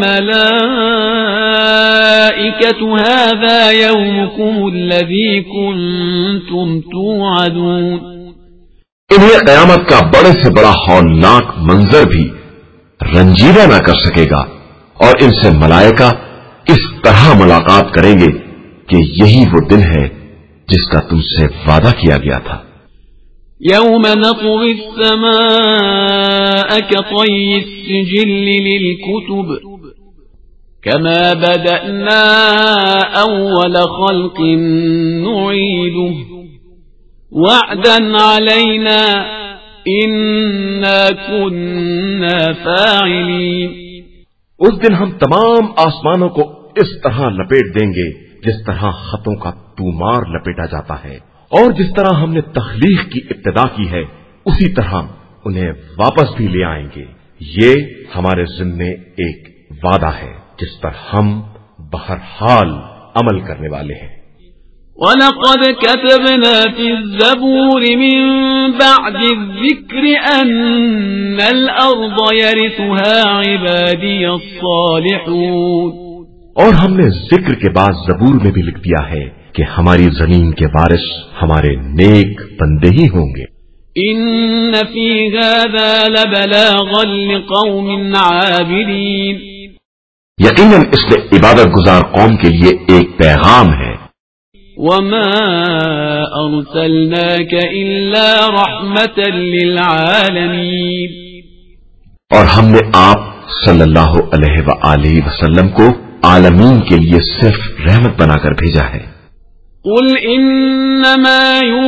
الملائكة هذا يومكم الذي كنتم توعدون. انہیں قیامت کا بڑے سے بڑا ہولناک منظر بھی رنجیدہ نہ کر سکے گا اور ان سے ملائکہ اس طرح ملاقات کریں گے کہ یہی وہ دن ہے جس کا تم سے وعدہ کیا گیا تھا. يوم نطوي السماء كطي السجل للكتب كما بدأنا أول خلق نعيده وعدا علينا إنا كنا فاعلين. اس دن ہم تمام آسمانوں کو اس طرح لپیٹ دیں گے جس طرح خطوں کا تومار لپیٹا جاتا ہے، اور جس طرح ہم نے تخلیق کی ابتدا کی ہے اسی طرح انہیں واپس بھی لے آئیں گے۔ یہ ہمارے ذمے ایک وعدہ ہے جس پر ہم بہرحال عمل کرنے والے ہیں۔ وَلَقَدْ كَتَبْنَا فِي الزَّبُورِ مِن بَعْدِ الذِّكْرِ أَنَّ الْأَرْضَ يَرِثُهَا عِبَادِيَ الصَّالِحُونَ، اور ہم نے ذکر کے بعد زبور میں بھی لکھ دیا ہے کہ ہماری زمین کے وارث ہمارے نیک بندے ہی ہوں گے۔ إِنَّ فِي هَذَا لَبَلَاغًا لِقَوْمٍ عَابِدِينَ، یقیناً اس میں عبادت گزار قوم کے لیے ایک پیغام ہے۔ وَمَا أَرْسَلْنَاكَ إِلَّا رَحْمَةً لِلْعَالَمِينَ، اور ہم نے آپ صلی اللہ علیہ وآلہ وسلم کو عالمین کے لیے صرف رحمت بنا کر بھیجا ہے۔ قُلْ إِنَّمَا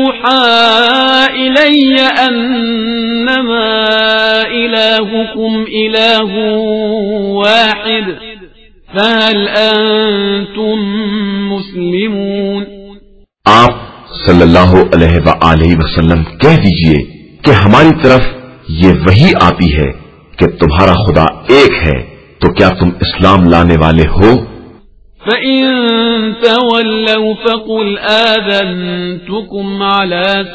يُوحَى إِلَيَّ أَنَّمَا إِلَٰهُكُمْ إِلَٰهٌ وَاحِدٌ فَهَلْ أَنتُم مُّسْلِمُونَ۔ آپ صلی اللہ علیہ وآلہ وسلم کہہ دیجئے کہ ہماری طرف یہ وحی آتی ہے کہ تمہارا خدا ایک ہے، تو کیا تم اسلام لانے والے ہو؟ فَإِن تَوَلَّوْا فَقُلْ آذَنْتُكُمْ عَلَى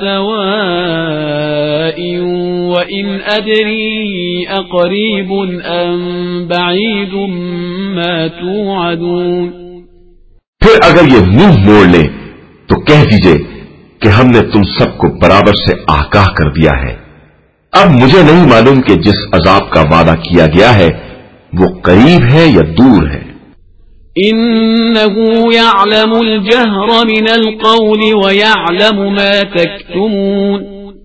سَوَاءٍ وَإِنْ أَدْرِي أَقَرِيبٌ أَمْ بَعِيدٌ مَا تُوعَدُونَ۔ پھر اگر یہ منہ موڑ لیں تو کہہ دیجئے کہ ہم نے تم سب کو برابر سے آگاہ کر دیا ہے۔ اب مجھے نہیں معلوم کہ جس عذاب کا وعدہ کیا گیا ہے وہ قریب ہے یا دور ہے۔ إِنَّهُ يَعْلَمُ الْجَهْرَ مِنَ الْقَوْلِ وَيَعْلَمُ مَا تَكْتُمُونَ۔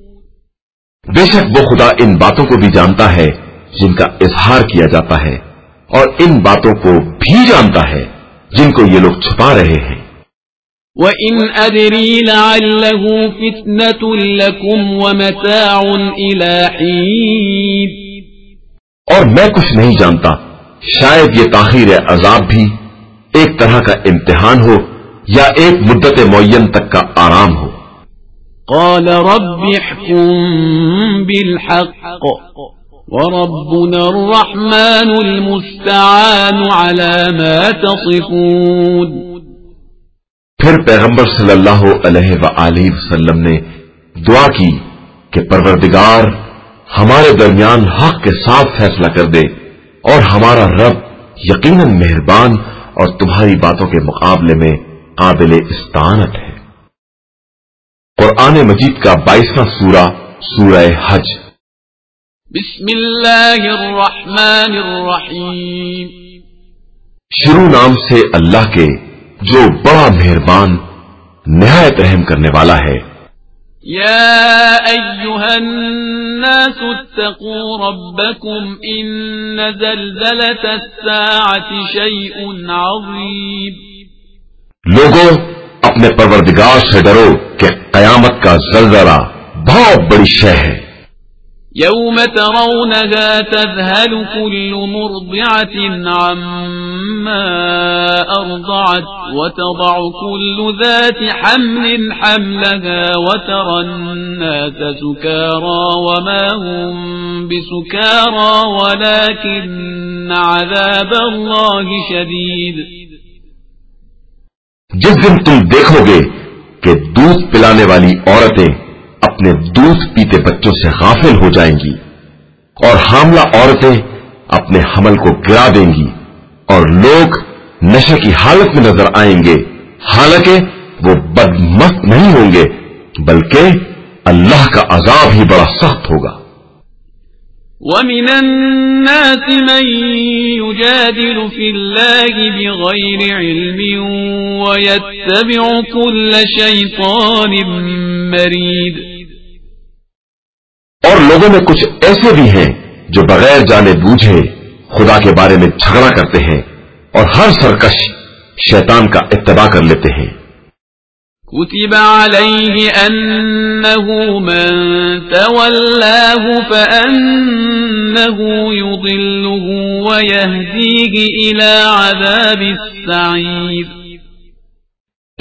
بے شک وہ خدا ان باتوں کو بھی جانتا ہے جن کا اظہار کیا جاتا ہے، اور ان باتوں کو بھی جانتا ہے جن کو یہ لوگ چھپا رہے ہیں۔ وَإِنْ أَدْرِي لَعَلَّهُ فِتْنَةٌ لَكُمْ وَمَتَاعٌ إِلَى حِينٍ، اور میں کچھ نہیں جانتا، شاید یہ تاخیر عذاب بھی ایک طرح کا امتحان ہو یا ایک مدت معین تک کا آرام ہو۔ قال رب احكم بالحق وربنا الرحمن المستعان على ما تصفون۔ پھر پیغمبر صلی اللہ علیہ وآلہ وسلم نے دعا کی کہ پروردگار ہمارے درمیان حق کے ساتھ فیصلہ کر دے، اور ہمارا رب یقیناً مہربان اور تمہاری باتوں کے مقابلے میں قابل استعانت ہے۔ قرآن مجید کا 22واں سورہ سورہ حج۔ بسم اللہ الرحمن الرحیم۔ شروع نام سے اللہ کے جو بڑا مہربان نہایت رحم کرنے والا ہے۔ يا أيها الناس اتقوا ربكم إن زلزلة الساعة شيء عظيم۔ لوگوں اپنے پروردگار سے ڈرو کہ قیامت کا زلزلہ بہت بڑی شے ہے۔ يوم ترونها تذهل كل مرضعة عما أرضعت وتضع كل ذات حمل حملها وترى الناس سكارى وما هم بسكارى ولكن عذاب الله شديد۔ جس دن تم دیکھو گے کہ دودھ پلانے والی عورتیں اپنے دودھ پیتے بچوں سے غافل ہو جائیں گی، اور حاملہ عورتیں اپنے حمل کو گرا دیں گی، اور لوگ نشے کی حالت میں نظر آئیں گے، حالانکہ وہ بدمست نہیں ہوں گے، بلکہ اللہ کا عذاب ہی بڑا سخت ہوگا۔ وَمِنَ النَّاسِ مَن يُجَادِلُ فِي اللَّهِ بِغَيْرِ عِلْمٍ وَيَتَّبِعُ كُلَّ شَيْطَانٍ مَرِيدٍ۔ اور لوگوں میں کچھ ایسے بھی ہیں جو بغیر جانے بوجھے خدا کے بارے میں جھگڑا کرتے ہیں اور ہر سرکش شیطان کا اتباع کر لیتے ہیں۔ كتب عليه أنه من تولاه فأنه يضله ويهديه إلى عذاب السعير۔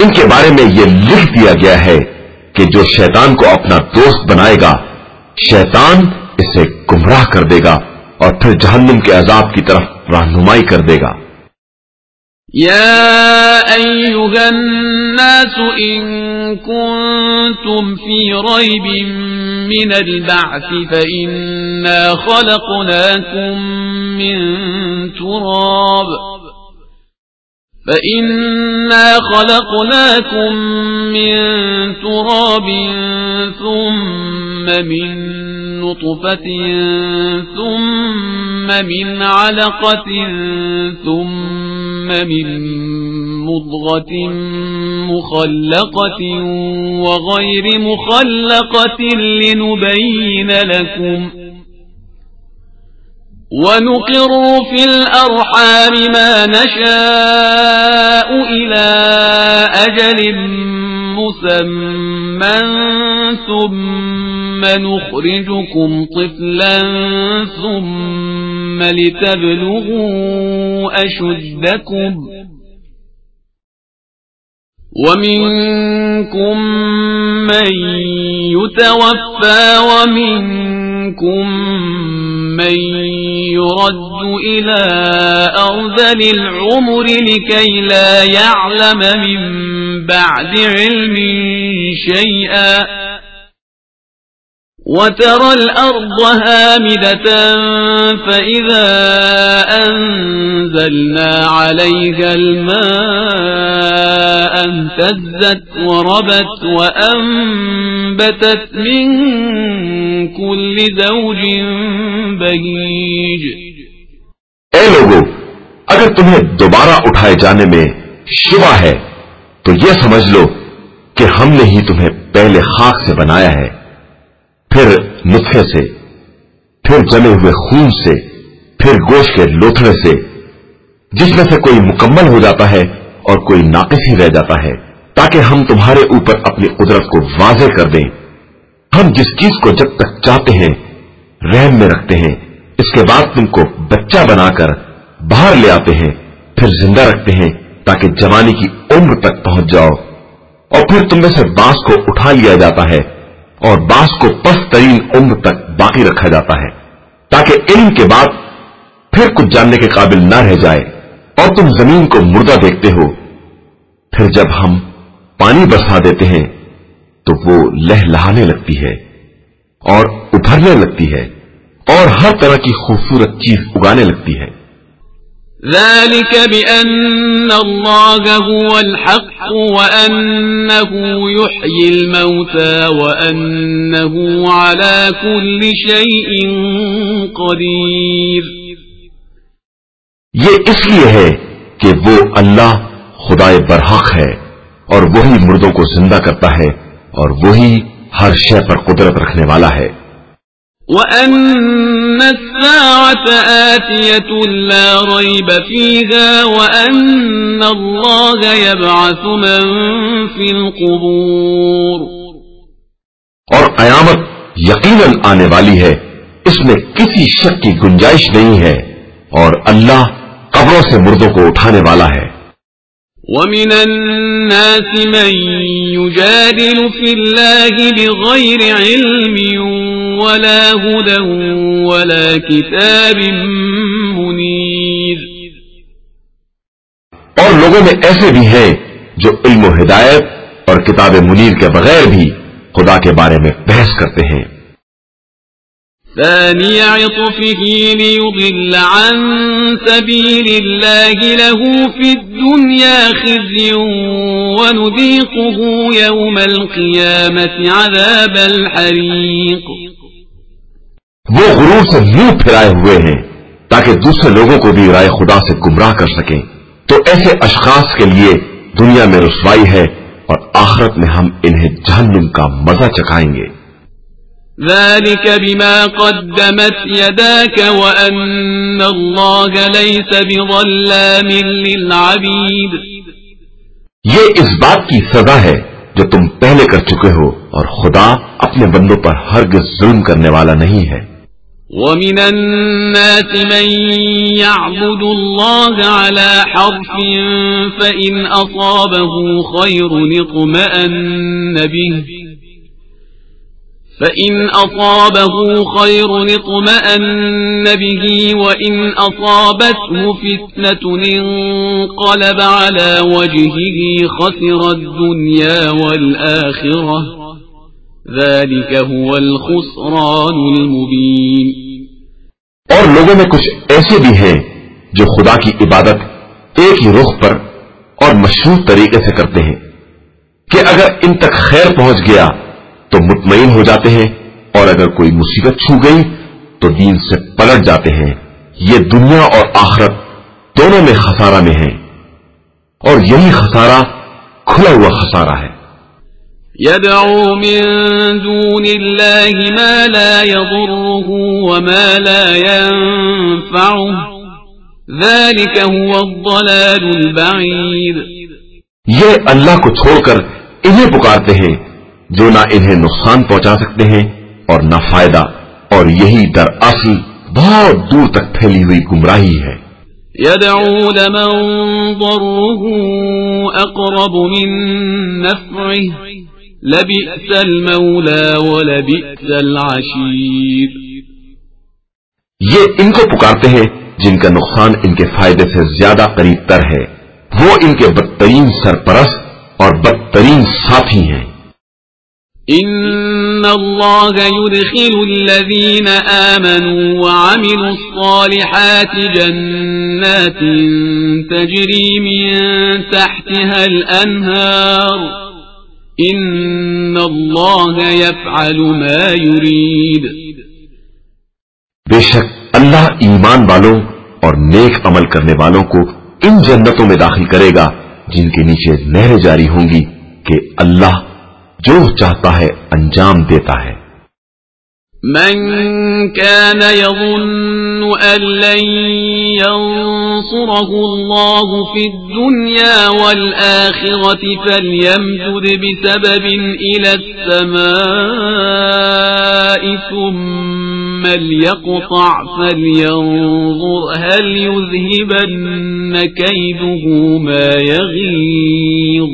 ان کے بارے میں یہ لکھ دیا گیا ہے کہ جو شیطان کو اپنا دوست بنائے گا شیطان اسے گمراہ کر دے گا اور پھر جہنم کے عذاب کی طرف رہنمائی کر دے گا۔ يا أيها الناس إن كنتم في ريب من البعث فإنا خلقناكم من تراب ثم من نطفة ثم من علقة ثم من مضغة مخلقة وغير مخلقة لنبين لكم ونقر في الأرحام ما نشاء إلى أجل مسمى ثم نخرجكم طفلا ثم لتبلغوا أشدكم ومنكم من يتوفى ومنكم من يرد إلى أرذل العمر لكي لا يعلم من بعد علم شيئا وترى الأرض هامدة فإذا أنزلنا عليها الماء اهتزت وربت وأنبتت من كل زوج بهيج۔ اے لوگو، اگر تمہیں دوبارہ اٹھائے جانے میں شبہ ہے تو یہ سمجھ لو کہ ہم نے ہی تمہیں پہلے خاک سے بنایا ہے، پھر نطفے سے، پھر جمے ہوئے خون سے، پھر گوشت کے لوتھڑے سے، جس میں سے کوئی مکمل ہو جاتا ہے اور کوئی ناقص ہی رہ جاتا ہے، تاکہ ہم تمہارے اوپر اپنی قدرت کو واضح کر دیں۔ ہم جس چیز کو جب تک چاہتے ہیں رحم میں رکھتے ہیں، اس کے بعد تم کو بچہ بنا کر باہر لے آتے ہیں، پھر زندہ رکھتے ہیں تاکہ جوانی کی عمر تک پہنچ جاؤ، اور پھر تم میں سے بعض کو اٹھا لیا جاتا ہے اور بعض کو پست ترین عمر تک باقی رکھا جاتا ہے، تاکہ علم کے بعد پھر کچھ جاننے کے قابل نہ رہ جائے، اور تم زمین کو مردہ دیکھتے ہو، پھر جب ہم پانی برسا دیتے ہیں تو وہ لہلہانے لگتی ہے اور ابھرنے لگتی ہے اور ہر طرح کی خوبصورت چیز اگانے لگتی ہے۔ ذلك بأن الله هو الحق وأنه يحيي الموتى وأنه على كل شيء قدير۔ یہ اس لیے ہے کہ وہ اللہ خدائے برحق ہے اور وہی مردوں کو زندہ کرتا ہے اور وہی ہر شے پر قدرت رکھنے والا ہے۔ وَأَنَّ السَّاعَةَ آتِيَةٌ لَا رَيْبَ فِيهَا وَأَنَّ اللَّهَ يَبْعَثُ مَن فِي الْقُبُورِ، اور قیامت یقیناً آنے والی ہے، اس میں کسی شک کی گنجائش نہیں ہے، اور اللہ قبروں سے مردوں کو اٹھانے والا ہے۔ وَمِنَ النَّاسِ مَن يُجَادِلُ فِي اللَّهِ بِغَيْرِ عِلْمٍ وَلَا هُدًى وَلَا كِتَابٍ مُنِيرٍ، اور لوگوں میں ایسے بھی ہیں جو علم و ہدایت اور کتاب منیر کے بغیر بھی خدا کے بارے میں بحث کرتے ہیں۔ ثاني عطفه ليضل عن سبيل الله له في الدنيا خزي ونذيقه يوم القيامة عذاب الحريق۔ وہ غرور سے منہ پھرائے ہوئے ہیں تاکہ دوسرے لوگوں کو بھی رائے خدا سے گمراہ کر سکیں، تو ایسے اشخاص کے لیے دنیا میں رسوائی ہے اور آخرت میں ہم انہیں جہنم کا مزہ چکھائیں گے۔ ذلك بما قدمت يداك وأن الله ليس بظلام للعبيد، یہ اس بات کی سزا ہے جو تم پہلے کر چکے ہو، اور خدا اپنے بندوں پر ہرگز ظلم کرنے والا نہیں ہے۔ ومن الناس من يعبد الله على حرف فإن أصابه خير اطمأن به وإن أصابته فتنة انقلب على وجهه خسر الدنيا والآخرة ذلك هو الخسران المبين۔ اور لوگوں میں کچھ ایسے بھی ہیں جو خدا کی عبادت ایک ہی رخ پر اور مشروط طریقے سے کرتے ہیں کہ اگر ان تک خیر پہنچ گیا تو مطمئن ہو جاتے ہیں، اور اگر کوئی مصیبت چھو گئی تو دین سے پلٹ جاتے ہیں۔ یہ دنیا اور آخرت دونوں میں خسارہ میں ہیں، اور یہی خسارہ کھلا ہوا خسارہ ہے۔ يدعو من دون الله ما لا يضره وما لا ينفعه ذلك هو الضلال البعيد۔ یہ اللہ کو چھوڑ کر انہیں پکارتے ہیں جو نہ انہیں نقصان پہنچا سکتے ہیں اور نہ فائدہ، اور یہی دراصل بہت دور تک پھیلی ہوئی گمراہی ہے۔ يدعو لمن ضره أقرب من نفعه لبئس المولى ولبئس العشير۔ یہ ان کو پکارتے ہیں جن کا نقصان ان کے فائدے سے زیادہ قریب تر ہے، وہ ان کے بدترین سرپرست اور بدترین ساتھی ہیں۔ ان اللہ يدخل الذین آمنوا وعملوا الصالحات جنات تجری من تحتها الانہار ان اللہ یفعل ما یرید۔ بے شک اللہ ایمان والوں اور نیک عمل کرنے والوں کو ان جنتوں میں داخل کرے گا جن کے نیچے نہریں جاری ہوں گی کہ اللہ جو چاہتا ہے انجام دیتا ہے۔ من كان يظن أن لن ينصره الله في الدنيا والآخرة فليمدد بسبب إلى السماء ثم ليقطع فلينظر هل يذهبن كيده ما يغيظ۔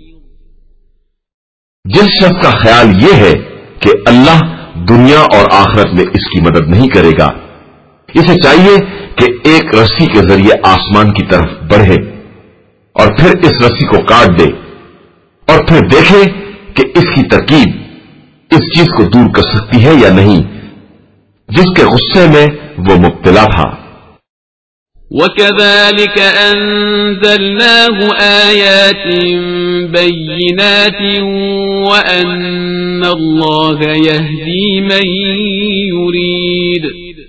جس شخص کا خیال یہ ہے کہ اللہ دنیا اور آخرت میں اس کی مدد نہیں کرے گا، اسے چاہیے کہ ایک رسی کے ذریعے آسمان کی طرف بڑھے اور پھر اس رسی کو کاٹ دے، اور پھر دیکھے کہ اس کی ترکیب اس چیز کو دور کر سکتی ہے یا نہیں جس کے غصے میں وہ مبتلا تھا۔ وَكَذَلِكَ أَنزَلْنَاهُ آيَاتٍ بَيِّنَاتٍ وَأَنَّ اللَّهَ يَهْدِي مَن يُرِيدُ۔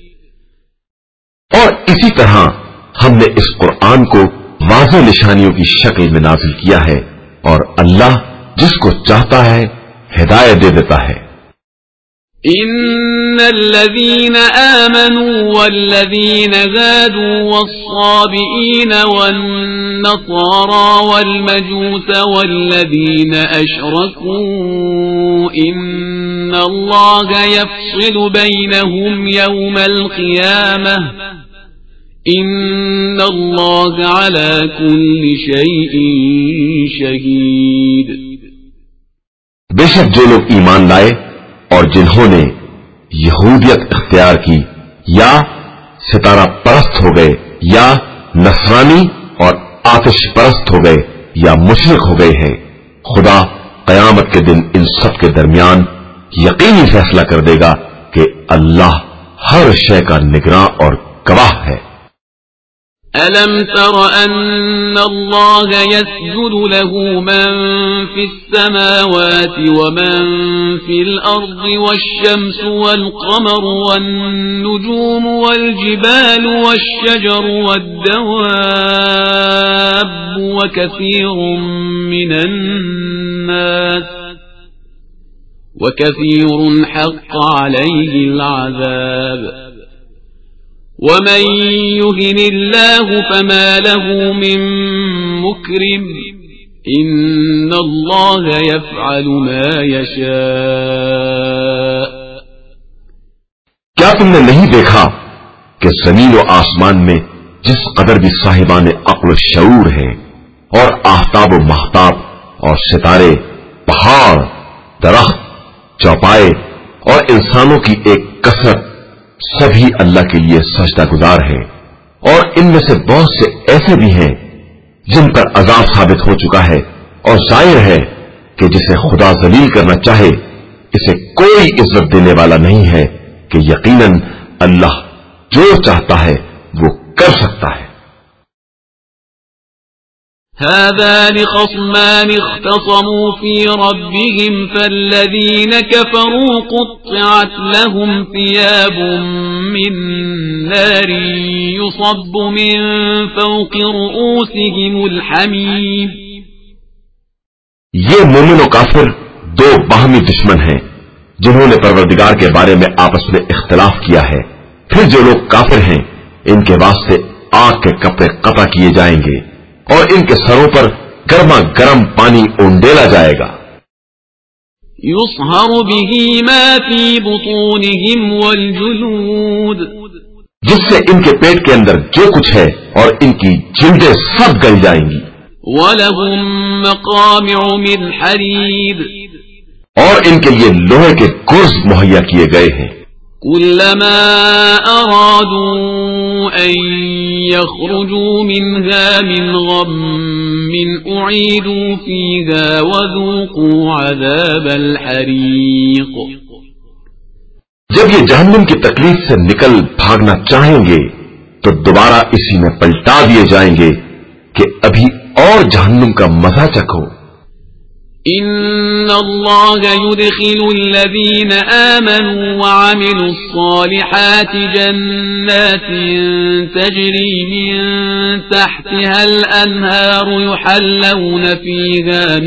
اور اسی طرح ہم نے اس قرآن کو واضح نشانیوں کی شکل میں نازل کیا ہے، اور اللہ جس کو چاہتا ہے ہدایت دے دیتا ہے۔ ان الذين آمنوا والذين هادوا والصابئين والنصارى والمجوس والذين أشركوا إن الله يفصل بينهم يوم القيامة إن الله على كل شيء شهيد۔ بے شک جو لوگ ایمان لائے اور جنہوں نے یہودیت اختیار کی یا ستارہ پرست ہو گئے یا نصرانی اور آتش پرست ہو گئے یا مشرک ہو گئے ہیں، خدا قیامت کے دن ان سب کے درمیان یقینی فیصلہ کر دے گا کہ اللہ ہر شے کا نگراں اور گواہ ہے۔ أَلَمْ تَرَ أَنَّ اللَّهَ يَسْجُدُ لَهُ مَن فِي السَّمَاوَاتِ وَمَن فِي الْأَرْضِ وَالشَّمْسُ وَالْقَمَرُ وَالنُّجُومُ وَالْجِبَالُ وَالشَّجَرُ وَالدَّوَابُّ وَكَثِيرٌ حَقَّ عَلَيْهِ الْعَذَابُ وَمَن يُهِنِ اللَّهُ فَمَا لَهُ مِن مُّكْرِمٍ إِنَّ اللَّهَ يَفْعَلُ مَا يَشَاءُ۔ کیا تم نے نہیں دیکھا کہ زمین و آسمان میں جس قدر بھی صاحبان عقل و شعور ہیں، اور آفتاب و مہتاب اور ستارے، پہاڑ، درخت، چوپائے اور انسانوں کی ایک کثرت، سبھی اللہ کے لیے سجدہ گزار ہیں، اور ان میں سے بہت سے ایسے بھی ہیں جن پر عذاب ثابت ہو چکا ہے، اور ظاہر ہے کہ جسے خدا ذلیل کرنا چاہے اسے کوئی عزت دینے والا نہیں ہے، کہ یقیناً اللہ جو چاہتا ہے وہ کر سکتا ہے۔ هذان خصمان اختصموا في ربهم فالذين كفروا قطعت لهم ثياب من نار يصب من فوق رؤوسهم الحميم۔ یہ مومن و کافر دو باہمی دشمن ہیں جنہوں نے پروردگار کے بارے میں آپس میں اختلاف کیا ہے، پھر جو لوگ کافر ہیں ان کے واسطے آگ کے کپڑے قطع کیے جائیں گے اور ان کے سروں پر گرما گرم پانی اونڈیلا جائے گا۔ يصهر به ما في بطونهم والجلود، جس سے ان کے پیٹ کے اندر جو کچھ ہے اور ان کی جلدیں سب گل جائیں گی۔ وَلَهُم مَّقَامِعُ مِنْ حَدِيدٍ، اور ان کے لیے لوہے کے گرز مہیا کیے گئے ہیں۔ كُلَّمَا أَرَادُوا أَن يَخْرُجُوا مِنْهَا مِنْ غَمٍّ أُعِيدُوا فِيهَا وَذُوقُوا عَذَابَ الْحَرِيقِ۔ جب یہ جہنم کی تکلیف سے نکل بھاگنا چاہیں گے تو دوبارہ اسی میں پلٹا دیے جائیں گے کہ ابھی اور جہنم کا مزہ چکھو۔ إِنَّ اللَّهَ يُدْخِلُ الَّذِينَ آمَنُوا وَعَمِلُوا الصَّالِحَاتِ جَنَّاتٍ تَجْرِي مِن تَحْتِهَا الْأَنْهَارُ يُحَلَّوْنَ فِيهَا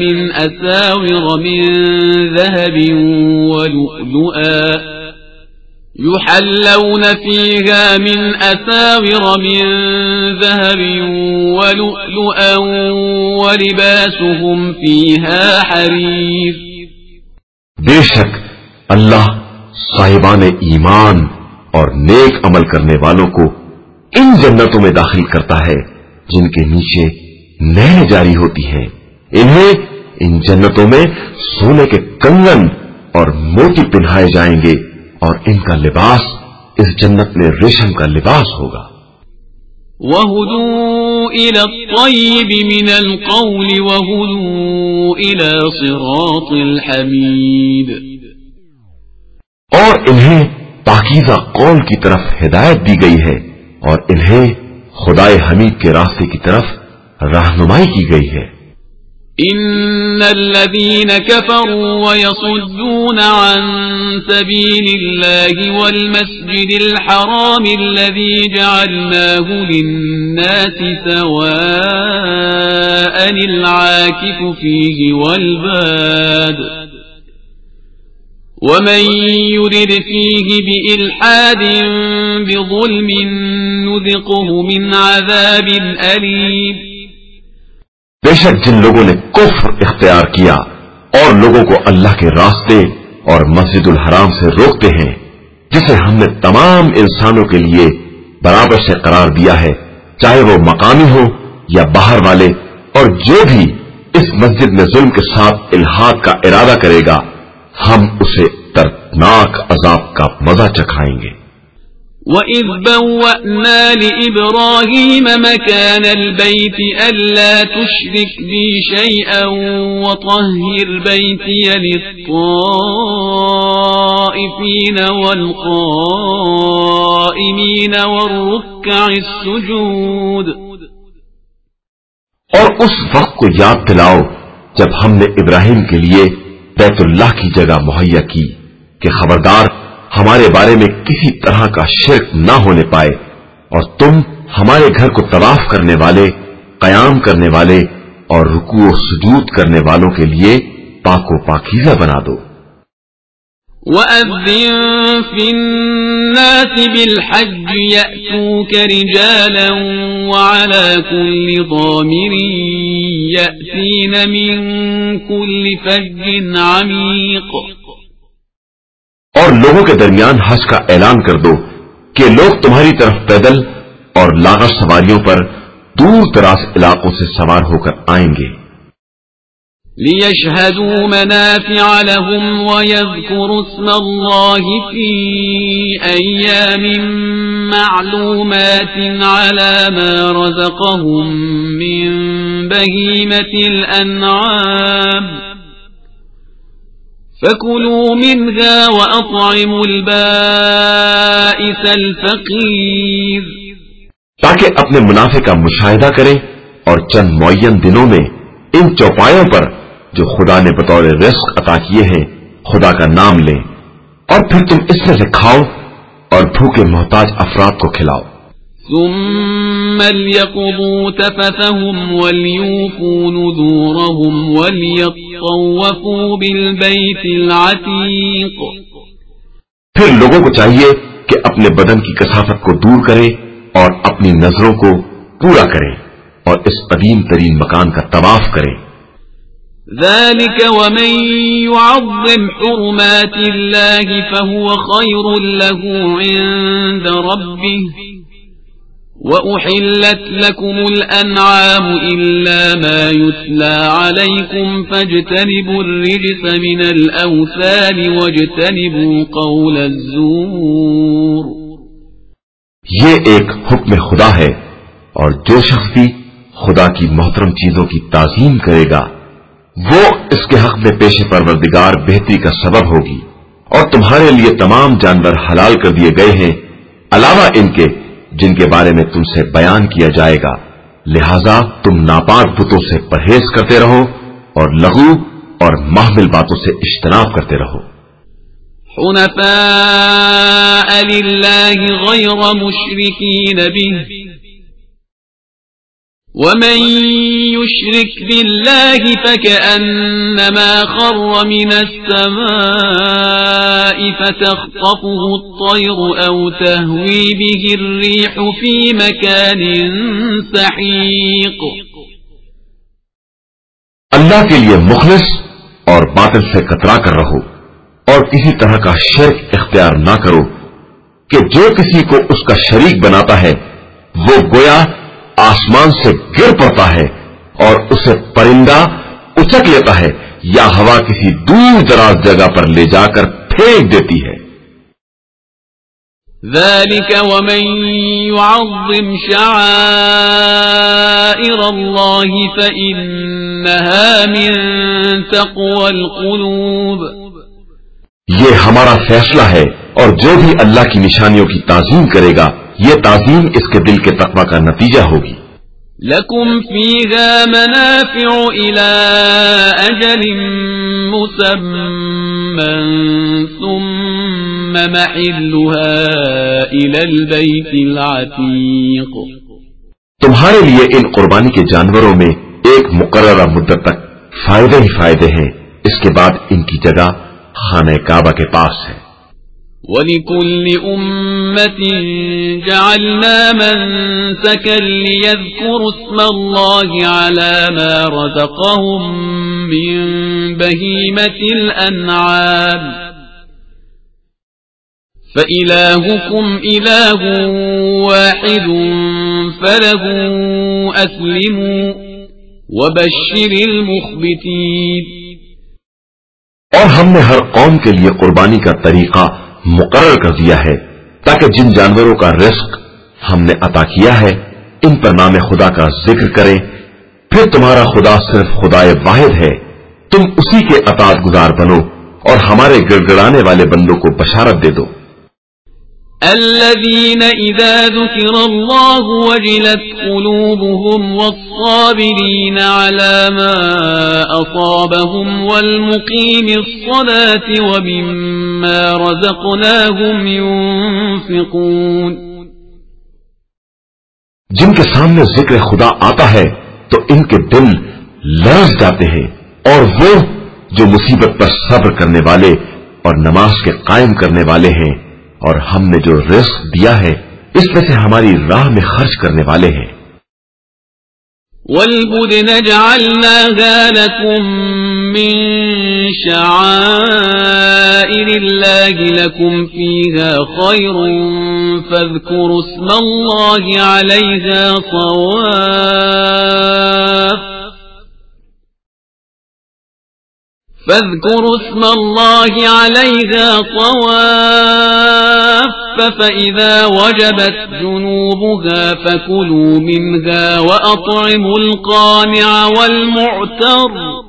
من أساور من ذهب ولؤلؤا ولباسهم فيها حرير۔ بے شک اللہ صاحبان ایمان اور نیک عمل کرنے والوں کو ان جنتوں میں داخل کرتا ہے جن کے نیچے نہریں جاری ہوتی ہیں، انہیں ان جنتوں میں سونے کے کنگن اور موتی پہنائے جائیں گے اور ان کا لباس اس جنت میں ریشم کا لباس ہوگا۔ وَهُدُوا إِلَى الطَّيِّبِ مِنَ الْقَوْلِ وَهُدُوا إِلَى صِرَاطِ الْحَمِيدِ، اور انہیں پاکیزہ قول کی طرف ہدایت دی گئی ہے اور انہیں خدائے حمید کے راستے کی طرف رہنمائی کی گئی ہے۔ إِنَّ الَّذِينَ كَفَرُوا وَيَصُدُّونَ عَن سَبِيلِ اللَّهِ وَالْمَسْجِدِ الْحَرَامِ الَّذِي جَعَلْنَاهُ لِلنَّاسِ سَوَاءً الْعَاكِفُ فِيهِ وَالْبَادِ وَمَن يُرِدْ فِيهِ بِإِلْحَادٍ بِظُلْمٍ نُذِقْهُ مِنْ عَذَابٍ أَلِيمٍ۔ بے شک جن لوگوں نے کفر اختیار کیا اور لوگوں کو اللہ کے راستے اور مسجد الحرام سے روکتے ہیں، جسے ہم نے تمام انسانوں کے لیے برابر سے قرار دیا ہے، چاہے وہ مقامی ہو یا باہر والے، اور جو بھی اس مسجد میں ظلم کے ساتھ الحاد کا ارادہ کرے گا ہم اسے دردناک عذاب کا مزہ چکھائیں گے۔ وَإِذْ بَوَّأْنَا لِإِبْرَاهِيمَ مَكَانَ الْبَيْتِ أَلَّا تُشْرِكْ بِي شَيْئًا وَطَهِّرْ بَيْتِيَ لِلطَّائِفِينَ وَالْقَائِمِينَ وَالرُّكَّعِ السُّجُودِ۔ اور اس وقت کو یاد دلاؤ جب ہم نے ابراہیم کے لیے بیت اللہ کی جگہ مہیا کی کہ خبردار ہمارے بارے میں کسی طرح کا شرک نہ ہونے پائے، اور تم ہمارے گھر کو طواف کرنے والے، قیام کرنے والے اور رکوع و سجود کرنے والوں کے لیے پاک و پاکیزہ بنا دو۔ وَأَذِّن فِي النَّاسِ بِالْحَجِّ يَأْتُوكَ رِجَالًا وَعَلَى كُلِّ ضَامِرٍ يَأْتِينَ مِن كُلِّ فَجٍّ عَمِيقٍ۔ اور اور لوگوں کے درمیان حج کا اعلان کر دو کہ لوگ تمہاری طرف پیدل اور لاغر سواریوں پر دور دراز علاقوں سے سوار ہو کر آئیں گے. لِيَشْهَدُوا مَنَافِعَ لَهُمْ وَيَذْكُرُوا اسْمَ اللَّهِ فِي أَيَّامٍ مَّعْلُومَاتٍ عَلَى مَا رَزَقَهُم مِّن بَهِيمَةِ الْأَنْعَامِ فَكُلُوا مِنْهَا وَأَطْعِمُوا الْبَائِسَ الْفَقِيرَ تاکہ اپنے منافع کا مشاہدہ کریں اور چند معین دنوں میں ان چوپایوں پر جو خدا نے بطور رزق عطا کیے ہیں خدا کا نام لیں اور پھر تم اس میں سے کھاؤ اور بھوکے محتاج افراد کو کھلاؤ. ثم ليقضوا تفثهم وليوفوا نذورهم وليطوفوا بالبيت العتيق. پھر لوگوں کو چاہیے کہ اپنے بدن کی کثافت کو دور کریں اور اپنی نظروں کو پورا کریں اور اس قدیم ترین مکان کا طواف کریں. ذلك ومن يعظم حرمات الله فهو خير له عند ربه وأحلت لكم الأنعام إلا ما يتلى عليكم فاجتنبوا الرجس من الأوثان واجتنبوا قول الزور. یہ ایک حکم خدا ہے اور جو شخص بھی خدا کی محترم چیزوں کی تعظیم کرے گا وہ اس کے حق میں پیش پروردگار بہتری کا سبب ہوگی. اور تمہارے لیے تمام جانور حلال کر دیے گئے ہیں علاوہ ان کے جن کے بارے میں تم سے بیان کیا جائے گا، لہذا تم ناپاک بتوں سے پرہیز کرتے رہو اور لغو اور محمل باتوں سے اجتناب کرتے رہو. حنفاء لله غير مشركين به ومن يشرك بالله فكأنما خر من السماء فتخطفه الطير أو تهوي به الريح في مكان سحيق. اللہ کے لیے مخلص اور باطل سے کترا کر رہو اور کسی طرح کا شرک اختیار نہ کرو کہ جو کسی کو اس کا شریک بناتا ہے وہ گویا آسمان سے گر پڑتا ہے اور اسے پرندہ اچک لیتا ہے یا ہوا کسی دور دراز جگہ پر لے جا کر پھینک دیتی ہے. ذلك ومن يعظم شعائر الله فإنها من تقوى القلوب. یہ ہمارا فیصلہ ہے اور جو بھی اللہ کی نشانیوں کی تعظیم کرے گا یہ تعظیم اس کے دل کے تقوی کا نتیجہ ہوگی. لکم فیہا منافع الى اجل مسمى ثم محلها الى البیت العتیق. تمہارے لیے ان قربانی کے جانوروں میں ایک مقررہ مدت تک فائدے ہی فائدے ہیں، اس کے بعد ان کی جگہ خانہ کعبہ کے پاس ہے. وَلِكُلِّ أُمَّةٍ جَعَلْنَا مَنسَكًا لِيَذْكُرُوا اسْمَ اللَّهِ عَلَى مَا رَزَقَهُم مِّن بَهِيمَةِ الْأَنْعَامِ فَإِلَٰهُكُمْ إِلَٰهٌ وَاحِدٌ فَلَهُ أَسْلِمُوا وَبَشِّرِ الْمُخْبِتِينَ. اور ہم نے ہر قوم کے لیے قربانی کا طریقہ مقرر کر دیا ہے تاکہ جن جانوروں کا رزق ہم نے عطا کیا ہے ان پر نام خدا کا ذکر کریں. پھر تمہارا خدا صرف خدا واحد ہے، تم اسی کے اطاعت گزار بنو اور ہمارے گڑگڑانے والے بندوں کو بشارت دے دو. الذين إذا ذكر الله وجلت قلوبهم والصابرين على ما أصابهم والمقيم الصلاة ومما رزقناهم ينفقون. جن کے سامنے ذکر خدا آتا ہے تو ان کے دل لرز جاتے ہیں اور وہ جو مصیبت پر صبر کرنے والے اور نماز کے قائم کرنے والے ہیں اور ہم نے جو رزق دیا ہے اس میں سے ہماری راہ میں خرچ کرنے والے ہیں. والبدن جعلناها لكم من شعائر الله لكم فيها خير فاذكروا اسم الله عليها صواف فإذا وجبت جنوبها فكلوا منها وأطعموا القانع والمعتر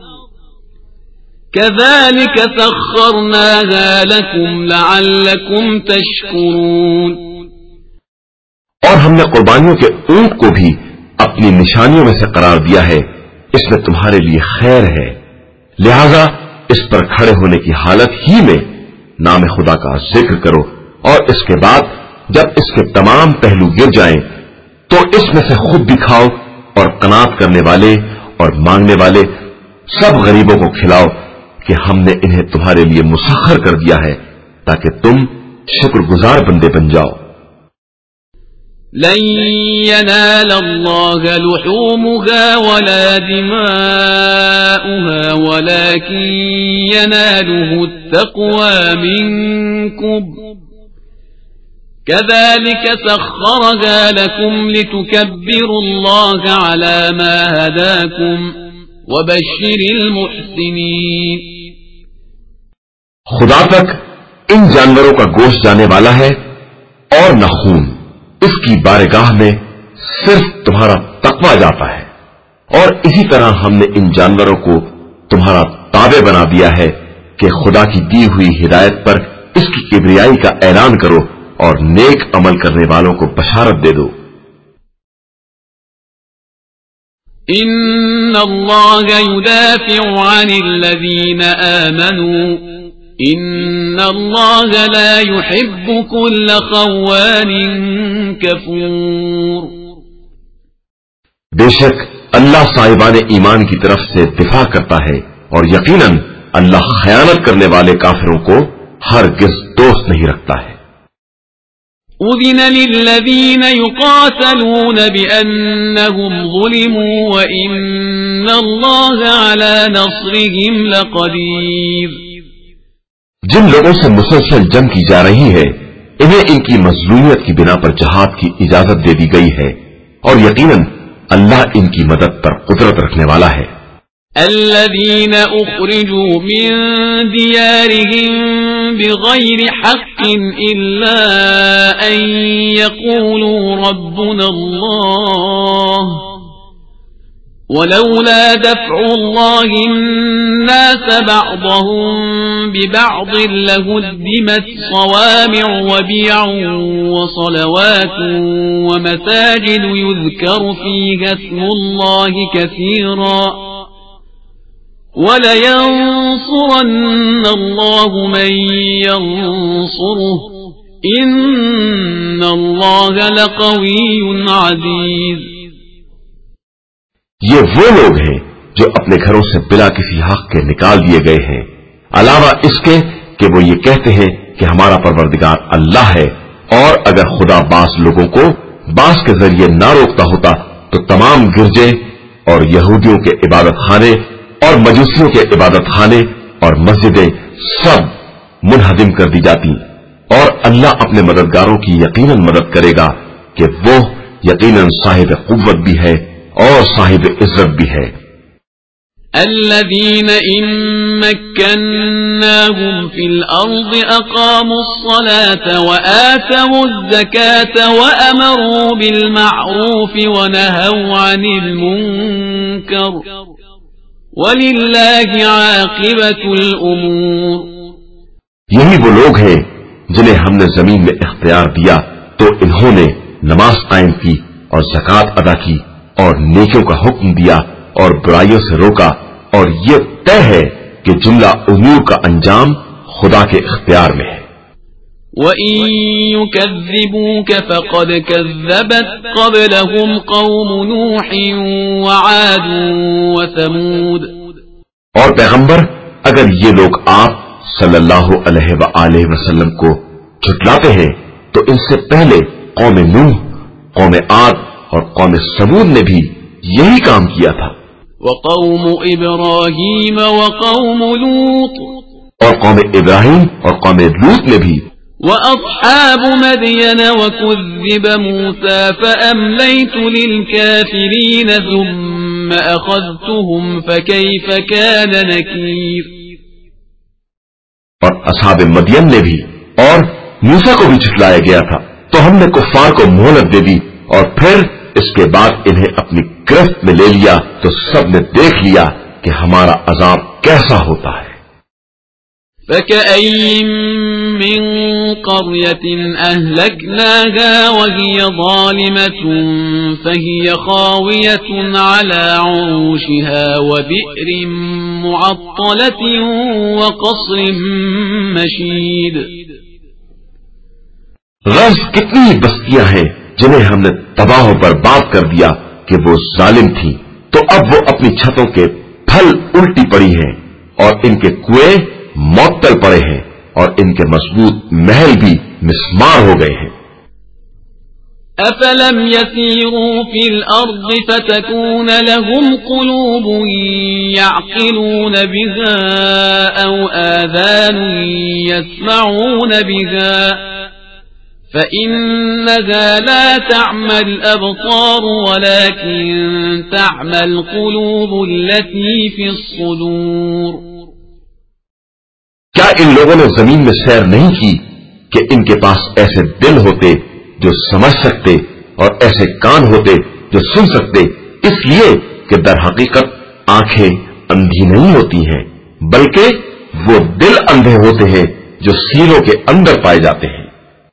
كذلك سخرناها لكم لعلكم تشكرون. اور ہم نے قربانیوں کے اونٹ کو بھی اپنی نشانیوں میں سے قرار دیا ہے، اس میں تمہارے لیے خیر ہے، لہذا اس پر کھڑے ہونے کی حالت ہی میں نام خدا کا ذکر کرو، اور اس کے بعد جب اس کے تمام پہلو گر جائیں تو اس میں سے خود بھی کھاؤ، اور قناعت کرنے والے اور مانگنے والے سب غریبوں کو کھلاؤ کہ ہم نے انہیں تمہارے لیے مسخر کر دیا ہے تاکہ تم شکر گزار بندے بن جاؤ. لن ينال الله لحومها ولا دماؤها ولكن يناله التقوى منكم كذلك سخرها لكم لتكبروا الله على ما هداكم وبشر المحسنين. خدا تک ان جانوروں کا گوشت جانے والا ہے اور نہ خون، اس کی بارگاہ میں صرف تمہارا تقوی جاتا ہے، اور اسی طرح ہم نے ان جانوروں کو تمہارا تابع بنا دیا ہے کہ خدا کی دی ہوئی ہدایت پر اس کی کبریائی کا اعلان کرو اور نیک عمل کرنے والوں کو بشارت دے دو. ان اللہ يدافع عن الذین آمنوا ان اللہ لا يحب كل خوان کفور. بے شک اللہ صاحبان ایمان کی طرف سے دفاع کرتا ہے، اور یقیناً اللہ خیانت کرنے والے کافروں کو ہرگز دوست نہیں رکھتا ہے. أذن للذين يقاتلون بأنهم ظلموا وإن الله على نصرهم لقدير. جن لوگوں سے مسلسل جنگ کی جا رہی ہے انہیں ان کی مظلومیت کی بنا پر جہاد کی اجازت دے دی گئی ہے، اور یقیناً اللہ ان کی مدد پر قدرت رکھنے والا ہے. الذين أخرجوا من ديارهم بغير حق إلا أن يقولوا ربنا الله ولولا دفع الله الناس بعضهم ببعض لهدمت صوامع وبيع وصلوات ومساجد يذكر فيها اسم الله كثيرا وَلَيَنصُرَنَّ اللَّهُ مَن يَنصُرُهُ إِنَّ اللَّهَ لَقَوِيٌّ عَزِيزٌ. یہ وہ لوگ ہیں جو اپنے گھروں سے بلا کسی حق کے نکال دیے گئے ہیں، علاوہ اس کے کہ وہ یہ کہتے ہیں کہ ہمارا پروردگار اللہ ہے، اور اگر خدا بعض لوگوں کو بعض کے ذریعے نہ روکتا ہوتا تو تمام گرجے اور یہودیوں کے عبادت خانے اور مجوسیوں کے عبادت خانے اور مسجدیں سب منہدم کر دی جاتی، اور اللہ اپنے مددگاروں کی یقیناً مدد کرے گا کہ وہ یقیناً صاحب قوت بھی ہے اور صاحب عزت بھی ہے. الذين إن مكناهم في الأرض أقاموا الصلاة وآتوا الزكاة وأمروا بالمعروف ونهوا عن المنكر وَلِلَّهِ عَاقِبَةُ الْأُمُورِ. یہی وہ لوگ ہیں جنہیں ہم نے زمین میں اختیار دیا تو انہوں نے نماز قائم کی اور زکوٰۃ ادا کی اور نیکیوں کا حکم دیا اور برائیوں سے روکا، اور یہ طے ہے کہ جملہ امور کا انجام خدا کے اختیار میں ہے. وَإِن يُكَذِّبُوكَ فَقَدْ كَذَّبَتْ قَبْلَهُمْ قَوْمُ نُوحٍ وَعَادٌ وَثَمُودَ. اور پیغمبر اگر یہ لوگ آپ صلی اللہ علیہ وآلہ وسلم کو جھٹلاتے ہیں تو ان سے پہلے قوم نوح، قوم عاد اور قوم ثمود نے بھی یہی کام کیا تھا. وقوم ابراہیم وقوم لوط اور قوم ابراہیم اور قوم لوط نے بھی. وأصحاب مدين وكذب موسى فأمليت للكافرين ثم أخذتهم فكيف كان نكير. اور اصحاب مدین نے بھی اور موسیٰ کو بھی جھٹلایا گیا تھا تو ہم نے کفار کو مہلت دے دی اور پھر اس کے بعد انہیں اپنی گرفت میں لے لیا تو سب نے دیکھ لیا کہ ہمارا عذاب کیسا ہوتا ہے. فكأين من قرية أهلكناها وهي ظالمة فهي خاوية على عروشها وبئر معطلة وقصر مشيد. غرض کتنی بستیاں ہیں جنہیں ہم نے تباہ و برباد کر دیا کہ وہ ظالم تھی تو اب وہ اپنی چھتوں کے پھل الٹی پڑی ہیں اور ان کے کنویں معطل پڑے ہیں اور ان کے مضبوط محل بھی مسمار ہو گئے ہیں. افلم يسيروا في الارض فتكون لهم قلوب يعقلون بها او آذان يسمعون بها فإنها لا تعمى الأبصار ولكن تعمى القلوب التي في الصدور. کیا ان لوگوں نے زمین میں سیر نہیں کی کہ ان کے پاس ایسے دل ہوتے جو سمجھ سکتے اور ایسے کان ہوتے جو سن سکتے، اس لیے کہ در حقیقت آنکھیں اندھی نہیں ہوتی ہیں بلکہ وہ دل اندھے ہوتے ہیں جو سینوں کے اندر پائے جاتے ہیں.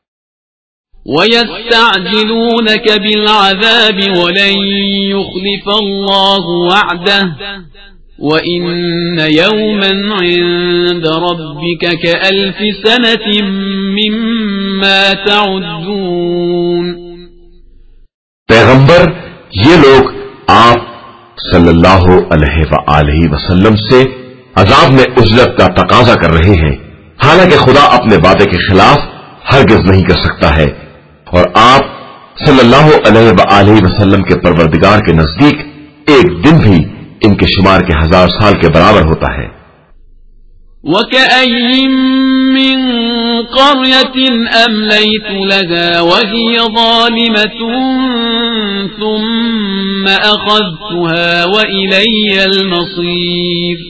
وَيَسْتَعْجِلُونَكَ بِالْعَذَابِ وَلَن يُخْلِفَ اللَّهُ وَعْدَهُ وَإِنَّ يَوْمًا عِندَ رَبِّكَ كَأَلْفِ سَنَةٍ مِّمَّا تَعُدُّونَ. پیغمبر یہ لوگ آپ صلی اللہ علیہ وآلہ وسلم سے عذاب میں اجرت کا تقاضا کر رہے ہیں، حالانکہ خدا اپنے وعدے کے خلاف ہرگز نہیں کر سکتا ہے اور آپ صلی اللہ علیہ وآلہ وسلم کے پروردگار کے نزدیک ایک دن بھی ان کے شمار کے 1000 سال کے برابر ہوتا ہے. وَكَأَيِّن مِّن قَرْيَةٍ أَمْلَيْتُ لَهَا وَهِيَ ظَالِمَةٌ ثُمَّ أَخَذْتُهَا وَإِلَيَّ الْمَصِيرُ.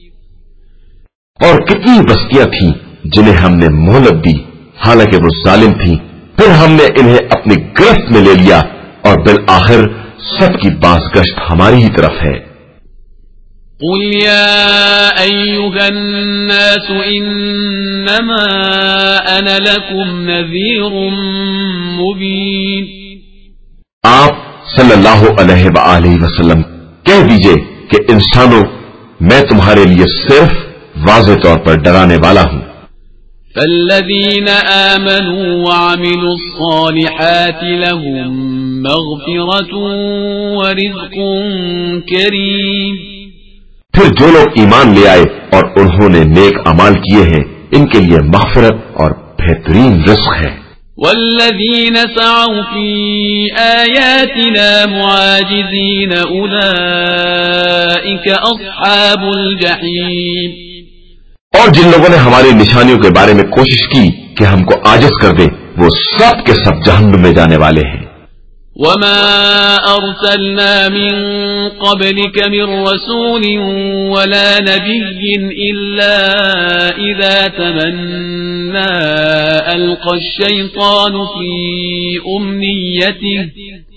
اور کتنی بستیاں تھیں جنہیں ہم نے مہلت دی حالانکہ وہ ظالم تھیں، پھر ہم نے انہیں اپنی گرفت میں لے لیا اور بالآخر سب کی بازگشت ہماری ہی طرف ہے. قل يا أيها الناس إنما أنا لكم نذير مبين. آپ صلی اللہ علیہ وآلہ وسلم کہہ دیجئے کہ انسانوں، میں تمہارے لیے صرف واضح طور پر ڈرانے والا ہوں. فالذين آمنوا وعملوا الصالحات لهم مغفرة ورزق كريم. پھر جو لوگ ایمان لے آئے اور انہوں نے نیک اعمال کیے ہیں ان کے لیے مغفرت اور بہترین رزق ہے. والذين سعوا في آياتنا معاجزين أولئك أصحاب الجحيم. اور جن لوگوں نے ہماری نشانیوں کے بارے میں کوشش کی کہ ہم کو عاجز کر دیں وہ سب کے سب جہنم میں جانے والے ہیں. وما أرسلنا من قبلك من رسول ولا نبي إلا إذا تمنى ألقى الشيطان في أمنيته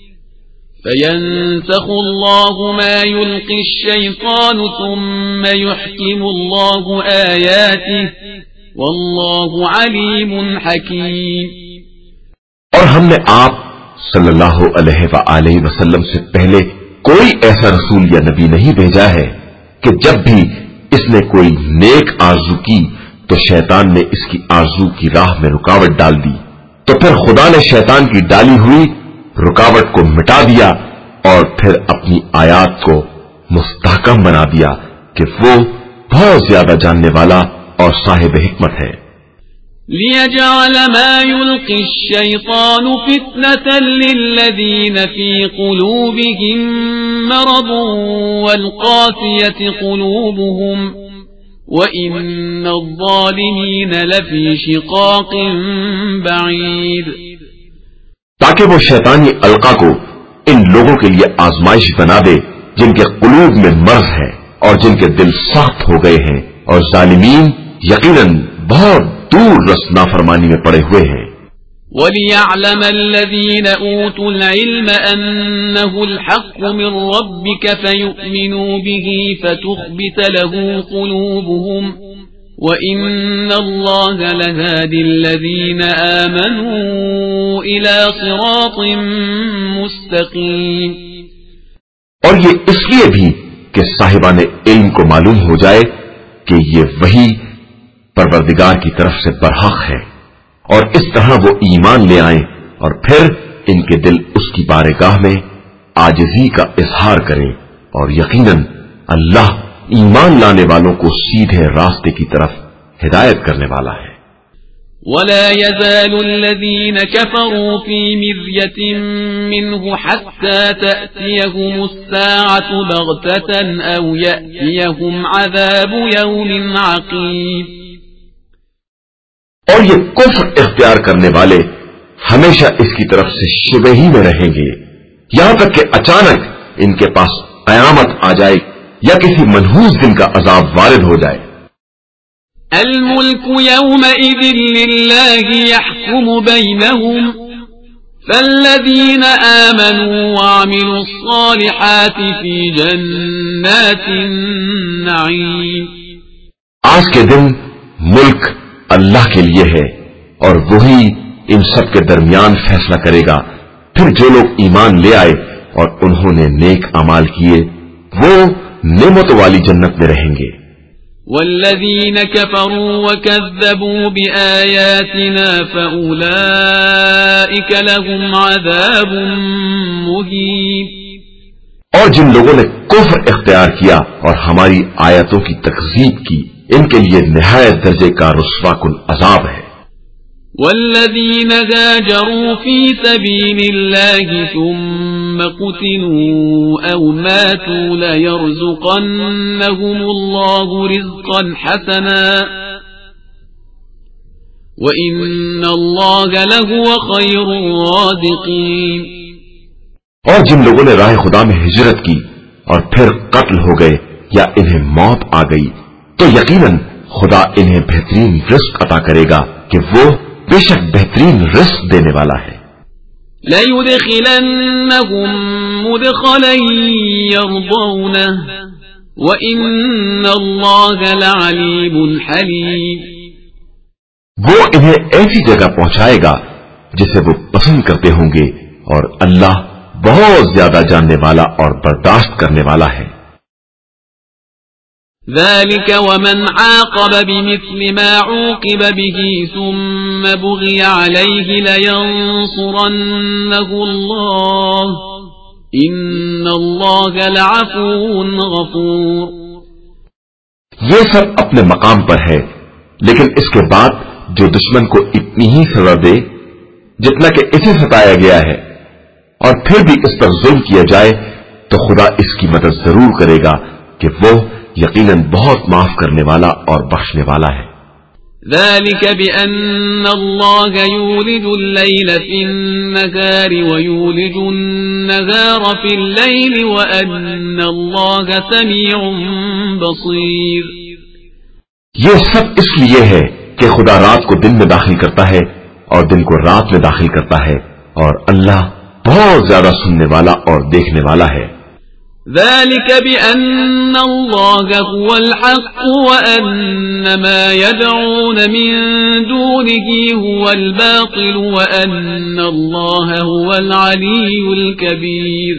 فينسخ الله ما يلقي الشيطان ثم يحكم الله آياته والله عليم حكيم. اور ہم نے آپ صلی اللہ علیہ وآلہ وسلم سے پہلے کوئی ایسا رسول یا نبی نہیں بھیجا ہے کہ جب بھی اس نے کوئی نیک آرزو کی تو شیطان نے اس کی آرزو کی راہ میں رکاوٹ ڈال دی تو پھر خدا نے شیطان کی ڈالی ہوئی رکاوٹ کو مٹا دیا اور پھر اپنی آیات کو مستحکم بنا دیا کہ وہ بہت زیادہ جاننے والا اور صاحب حکمت ہے. ليجعل ما يلقي الشيطان فتنة للذين في قلوبهم مرض والقاسية قلوبهم وإن الظالمين لفي شقاق بعيد. تاکہ وہ شیطانی القا کو ان لوگوں کے لیے آزمائش بنا دے جن کے قلوب میں مرض ہے اور جن کے دل سخت ہو گئے ہیں، اور ظالمین یقیناً بہت دور رس نافرمانی میں پڑے ہوئے ہیں. وَلِيَعْلَمَ الَّذِينَ أُوتُوا الْعِلْمَ أَنَّهُ الْحَقُّ مِنْ رَبِّكَ فَيُؤْمِنُوا بِهِ فَتُخْبِتَ لَهُ قُلُوبُهُمْ وَإِنَّ اللَّهَ لَهَادِ الَّذِينَ آمَنُوا إِلَى صِرَاطٍ مُسْتَقِيمٍ. اور یہ اس لیے بھی کہ صاحبان علم کو معلوم ہو جائے کہ یہ وحی پروردگار کی طرف سے برحق ہے، اور اس طرح وہ ایمان لے آئیں اور پھر ان کے دل اس کی بارگاہ میں عاجزی کا اظہار کریں، اور یقیناً اللہ ایمان لانے والوں کو سیدھے راستے کی طرف ہدایت کرنے والا ہے. ولا يزال الذين كفروا في مرية منه حتى تأتيهم الساعة بغتة أو يأتيهم عذاب يوم عقيم. اور یہ کفر اختیار کرنے والے ہمیشہ اس کی طرف سے شبہ ہی میں رہیں گے یہاں تک کہ اچانک ان کے پاس قیامت آ جائے یا کسی منحوس دن کا عذاب وارد ہو جائے. الملك يومئذ لله يحكم بينهم فالذين آمنوا وعملوا الصالحات في جنات النعيم. آج کے دن ملک اللہ کے لیے ہے اور وہی ان سب کے درمیان فیصلہ کرے گا. پھر جو لوگ ایمان لے آئے اور انہوں نے نیک اعمال کیے وہ نعمتوں والی جنت میں رہیں گے. والذین كفروا وكذبوا بآياتنا فأولئك لهم عذاب مهين. اور جن لوگوں نے کفر اختیار کیا اور ہماری آیتوں کی تکذیب کی ان کے لیے نہایت درجے کا رسوا کن عذاب ہے. والذین هاجروا في سبيل الله ثم قتلوا أو ماتوا ليرزقنهم الله رزقا حسنا وإن الله لهو خير الرازقين. اور جن لوگوں نے راہ خدا میں ہجرت کی اور پھر قتل ہو گئے یا انہیں موت آ گئی تو یقیناً خدا انہیں بہترین رزق عطا کرے گا کہ وہ بے شک بہترین رزق دینے والا ہے. لَيُدْخِلَنَّهُمْ مُدْخَلًا يَرْضَوْنَهُ وَإِنَّ اللَّهَ لَعَلِيمٌ حَلِيمٌ. وہ انہیں ایسی جگہ پہنچائے گا جسے وہ پسند کرتے ہوں گے اور اللہ بہت زیادہ جاننے والا اور برداشت کرنے والا ہے. ذلك ومن عاقب بمثل ما عوقب به ثم بغي عليه لينصرنه الله إن الله لعفو غفور. یہ سب اپنے مقام پر ہے لیکن اس کے بعد جو دشمن کو اتنی ہی سزا دے جتنا کہ اسے ستایا گیا ہے اور پھر بھی اس پر ظلم کیا جائے تو خدا اس کی مدد ضرور کرے گا کہ وہ یقیناً بہت معاف کرنے والا اور بخشنے والا ہے. ذلك بأن الله يولج الليل في النهار ويولج النهار في الليل وأن الله سميع بصير. یہ سب اس لیے ہے کہ خدا رات کو دن میں داخل کرتا ہے اور دن کو رات میں داخل کرتا ہے اور اللہ بہت زیادہ سننے والا اور دیکھنے والا ہے. ذلك بأن الله هو الحق وأن ما يدعون من دونه هو الباطل وأن الله هو العلي الكبير.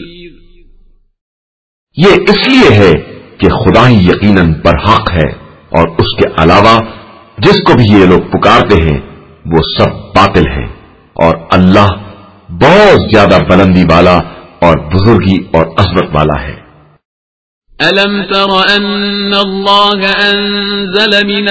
یہ اس لیے ہے کہ خدا ہی یقیناً برحق ہے اور اس کے علاوہ جس کو بھی یہ لوگ پکارتے ہیں وہ سب باطل ہیں اور اللہ بہت زیادہ بلندی والا اور بزرگی اور عظمت والا ہے. ألم تر أن الله أنزل من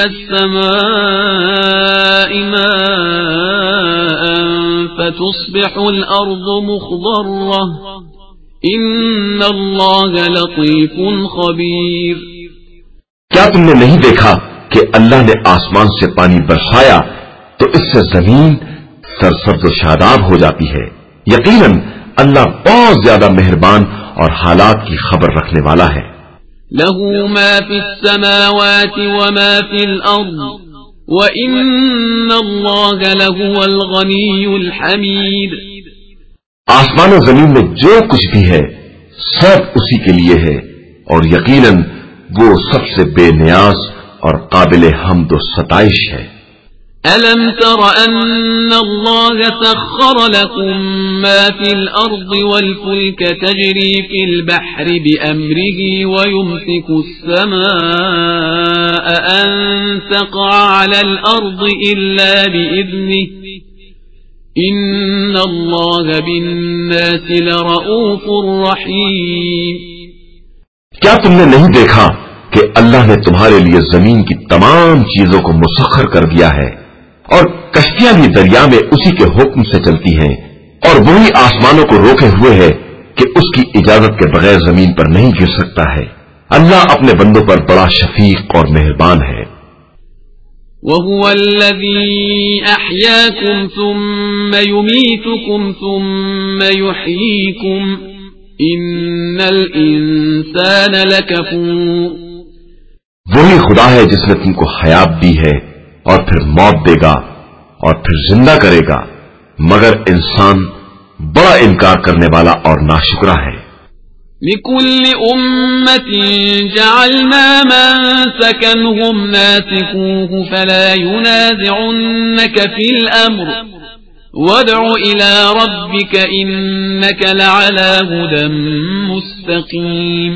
السماء ماء فتصبح الأرض مخضرة إن الله لطيف خبير. کیا تم نے نہیں دیکھا کہ اللہ نے آسمان سے پانی برسایا تو اس سے زمین سرسبز و شاداب ہو جاتی ہے؟ یقیناً اللہ بہت زیادہ مہربان اور حالات کی خبر رکھنے والا ہے. له ما في السماوات وما في الأرض وإن الله لهو الغني الحميد. آسمان و زمین میں جو کچھ بھی ہے سب اسی کے لیے ہے اور یقیناً وہ سب سے بے نیاز اور قابل حمد و ستائش ہے. ألم تر أن الله سخر لكم ما في الأرض والفلك تجري في البحر بأمره ويمسك السماء أن تقع على الأرض إلا بإذنه إن الله بالناس لرؤوف رحيم. کیا تم نے نہیں دیکھا کہ اللہ نے تمہارے لیے زمین کی تمام چیزوں کو مسخر کر دیا ہے اور کشتیاں بھی دریا میں اسی کے حکم سے چلتی ہیں اور وہی آسمانوں کو روکے ہوئے ہے کہ اس کی اجازت کے بغیر زمین پر نہیں گر سکتا ہے. اللہ اپنے بندوں پر بڑا شفیق اور مہربان ہے. وَهُوَ الَّذِي أَحْيَاكُمْ ثُمَّ يُمِيتُكُمْ ثُمَّ يُحْيِيكُمْ إِنَّ الْإِنسَانَ لَكَفُورٌ. وہی خدا ہے جس نے تم کو حیات دی ہے اور پھر موت دے گا اور پھر زندہ کرے گا مگر انسان بڑا انکار کرنے والا اور ناشکرا ہے. لِكُلِّ أُمَّةٍ جَعَلْنَا مَنسَكًا هُمْ نَاسِكُوهُ فَلَا يُنَازِعُنَّكَ فِي الْأَمْرِ وَادْعُ إِلَى رَبِّكَ إِنَّكَ لَعَلَى هُدًى مُسْتَقِيمٍ.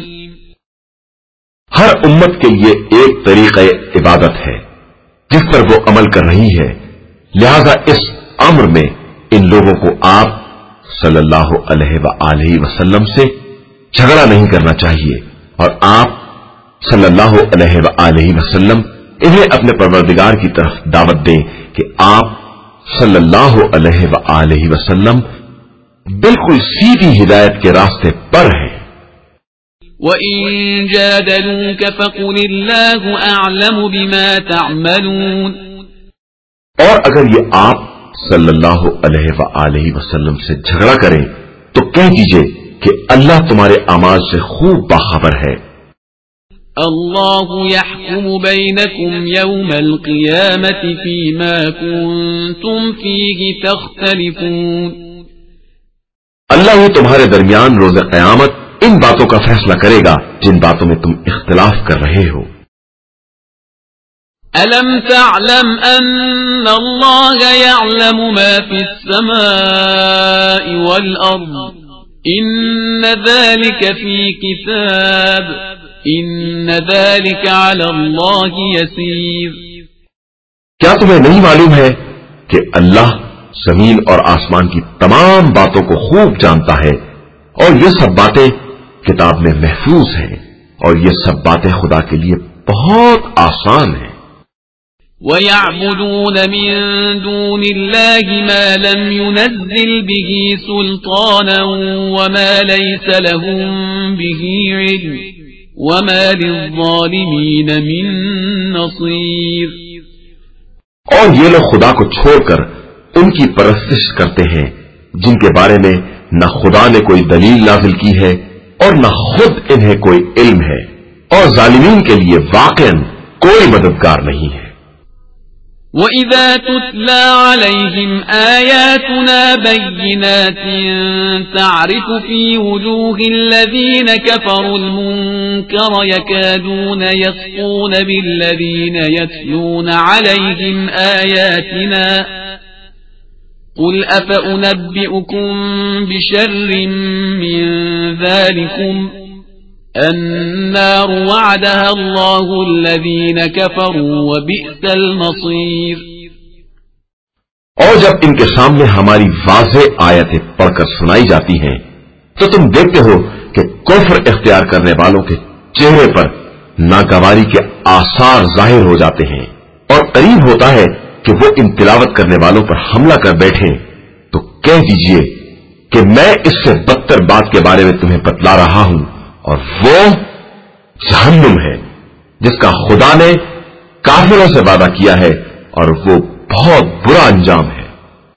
ہر امت کے لیے ایک طریقہ عبادت ہے جس پر وہ عمل کر رہی ہے، لہذا اس امر میں ان لوگوں کو آپ صلی اللہ علیہ وآلہ وسلم سے جھگڑا نہیں کرنا چاہیے اور آپ صلی اللہ علیہ وآلہ وسلم انہیں اپنے پروردگار کی طرف دعوت دیں کہ آپ صلی اللہ علیہ وآلہ وسلم بالکل سیدھی ہدایت کے راستے پر ہیں. وَإِن جَادَلُوكَ فَقُلِ اللَّهُ أَعْلَمُ بِمَا تَعْمَلُونَ. اور اگر یہ آپ صلی اللہ علیہ وآلہ وسلم سے جھگڑا کریں تو کہہ دیجئے کہ اللہ تمہارے اعمال سے خوب باخبر ہے. اللہ يحكم بينكم يوم القيامة فيما كنتم فيه تختلفون. اللہ ہی تمہارے درمیان روز قیامت ان باتوں کا فیصلہ کرے گا جن باتوں میں تم اختلاف کر رہے ہو. ألم تعلم أن الله يعلم ما في السماء والأرض إن ذلك في كتاب إن ذلك على الله يسير. کیا تمہیں نہیں معلوم ہے کہ اللہ زمین اور آسمان کی تمام باتوں کو خوب جانتا ہے اور یہ سب باتیں کتاب میں محفوظ ہیں اور یہ سب باتیں خدا کے لیے بہت آسان ہیں. وَيَعْبُدُونَ مِن دُونِ اللَّهِ مَا لَمْ يُنَزِّلْ بِهِ سُلْطَانًا وَمَا لَيْسَ لَهُم بِهِ عِلْمٌ وَمَا لِلظَّالِمِينَ مِن نَّصِيرٍ. اور یہ لوگ خدا کو چھوڑ کر ان کی پرستش کرتے ہیں جن کے بارے میں نہ خدا نے کوئی دلیل نازل کی ہے اور نہ خود انہیں کوئی علم ہے اور ظالمین کے لیے واقعاً کوئی مددگار نہیں ہے. وَإِذَا تُتْلَى عَلَيْهِمْ آيَاتُنَا بَيِّنَاتٍ تَعْرِفُ فِي وُجُوهِ الَّذِينَ كَفَرُوا الْمُنكَرَ يَكَادُونَ يَسْطُونَ بِالَّذِينَ يَتْلُونَ عَلَيْهِمْ آيَاتِنَا قُلْ أَفَأُنَبِّئُكُم بِشَرٍّ مِّن ذَلِكُمْ النار وعدها الله الذين كفروا وبئس المصير. اور جب ان کے سامنے ہماری واضح آیتیں پڑھ کر سنائی جاتی ہیں تو تم دیکھتے ہو کہ کفر اختیار کرنے والوں کے چہرے پر ناگواری کے آثار ظاہر ہو جاتے ہیں اور قریب ہوتا ہے کہ وہ ان تلاوت کرنے والوں پر حملہ کر بیٹھیں، تو کہہ دیجئے کہ میں اس سے بدتر بات کے بارے میں تمہیں بتلا رہا ہوں، اور وہ جہنم ہے جس کا خدا نے کافروں سے وعدہ کیا ہے، اور وہ بہت برا انجام ہے۔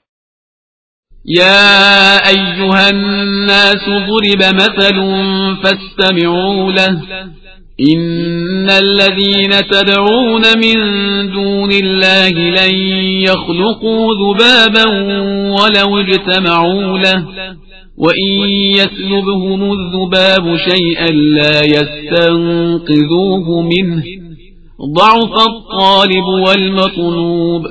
يا أيها الناس ضرب مثل فاستمعوا له إن الذين تدعون من دون الله لن يخلقوا ذبابا ولو اجتمعوا له وإن يسلبهم الذباب شيئا لا يستنقذوه منه ضعف الطالب والمطلوب۔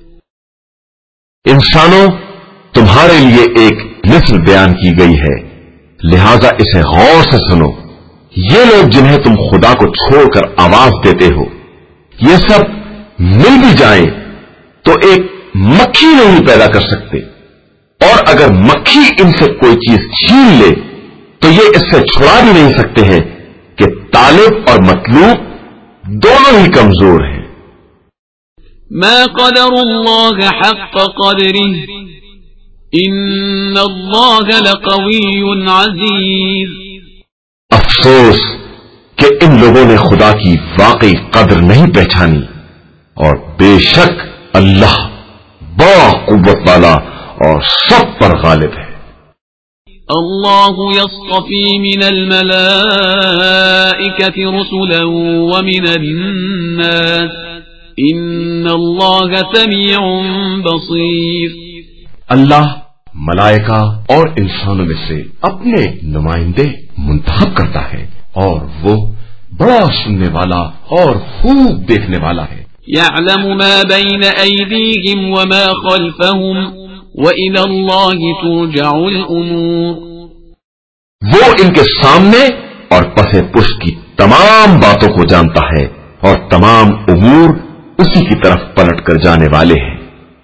انسانوں، تمہارے لیے ایک مثل بیان کی گئی ہے، لہذا اسے غور سے سنو۔ یہ لوگ جنہیں تم خدا کو چھوڑ کر آواز دیتے ہو، یہ سب مل بھی جائیں تو ایک مکھی نہیں پیدا کر سکتے، اور اگر مکھی ان سے کوئی چیز چھین لے تو یہ اس سے چھڑا بھی نہیں سکتے ہیں کہ طالب اور مطلوب دونوں ہی کمزور ہیں۔ ما قدر الله حق قدره ان الله لقوي عزيز۔ افسوس کہ ان لوگوں نے خدا کی واقعی قدر نہیں پہچانی، اور بے شک اللہ بڑا قوت والا اور سب پر غالب ہے۔ اللہ يصطفی من الملائکة رسلا ومن الناس ان اللہ سمیع بصیر۔ اللہ ملائکہ اور انسانوں میں سے اپنے نمائندے منتخب کرتا ہے، اور وہ بڑا سننے والا اور خوب دیکھنے والا ہے۔ يعلم ما بين أيديهم وما خلفهم وإلى الله ترجع الأمور۔ وہ ان کے سامنے اور پس پشت کی تمام باتوں کو جانتا ہے، اور تمام امور اسی کی طرف پلٹ کر جانے والے ہیں۔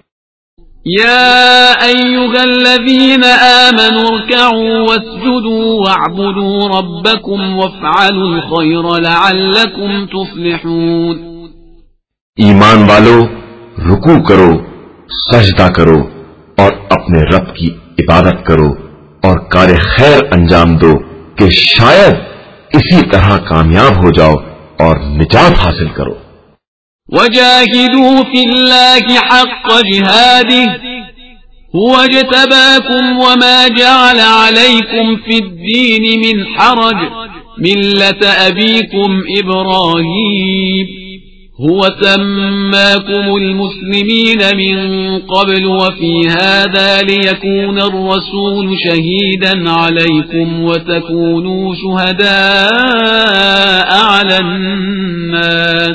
يا أيها الذين آمنوا اركعوا واسجدوا واعبدوا ربكم وافعلوا الخير لعلكم تفلحون۔ ایمان والو، رکوع کرو، سجدہ کرو، اور اپنے رب کی عبادت کرو، اور کار خیر انجام دو کہ شاید اسی طرح کامیاب ہو جاؤ اور نجات حاصل کرو۔ وجاهدوا في الله حق جهاده هو اجتباكم وما جعل عليكم في الدين من حرج ملة أبيكم إبراهيم هو سماكم المسلمين من قبل وفي هذا ليكون الرسول شهيدا عليكم وتكونوا شهداء على الناس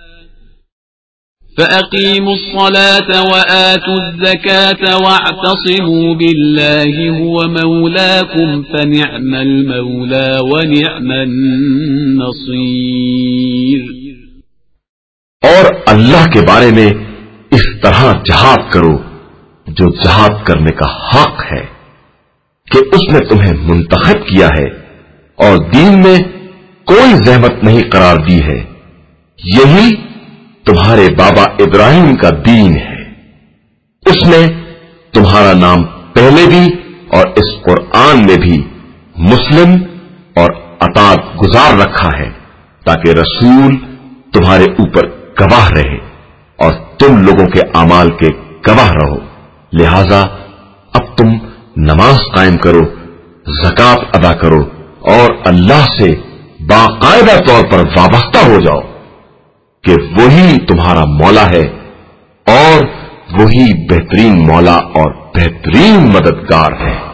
فأقيموا الصلاة وآتوا الزكاة واعتصموا بالله هو مولاكم فنعم المولى ونعم النصير۔ اور اللہ کے بارے میں اس طرح جہاد کرو جو جہاد کرنے کا حق ہے، کہ اس نے تمہیں منتخب کیا ہے اور دین میں کوئی زحمت نہیں قرار دی ہے، یہی تمہارے بابا ابراہیم کا دین ہے۔ اس نے تمہارا نام پہلے بھی اور اس قرآن میں بھی مسلم اور اطاعت گزار رکھا ہے، تاکہ رسول تمہارے اوپر گواہ رہے اور تم لوگوں کے اعمال کے گواہ رہو۔ لہذا اب تم نماز قائم کرو، زکات ادا کرو، اور اللہ سے باقاعدہ طور پر وابستہ ہو جاؤ کہ وہی تمہارا مولا ہے، اور وہی بہترین مولا اور بہترین مددگار ہے۔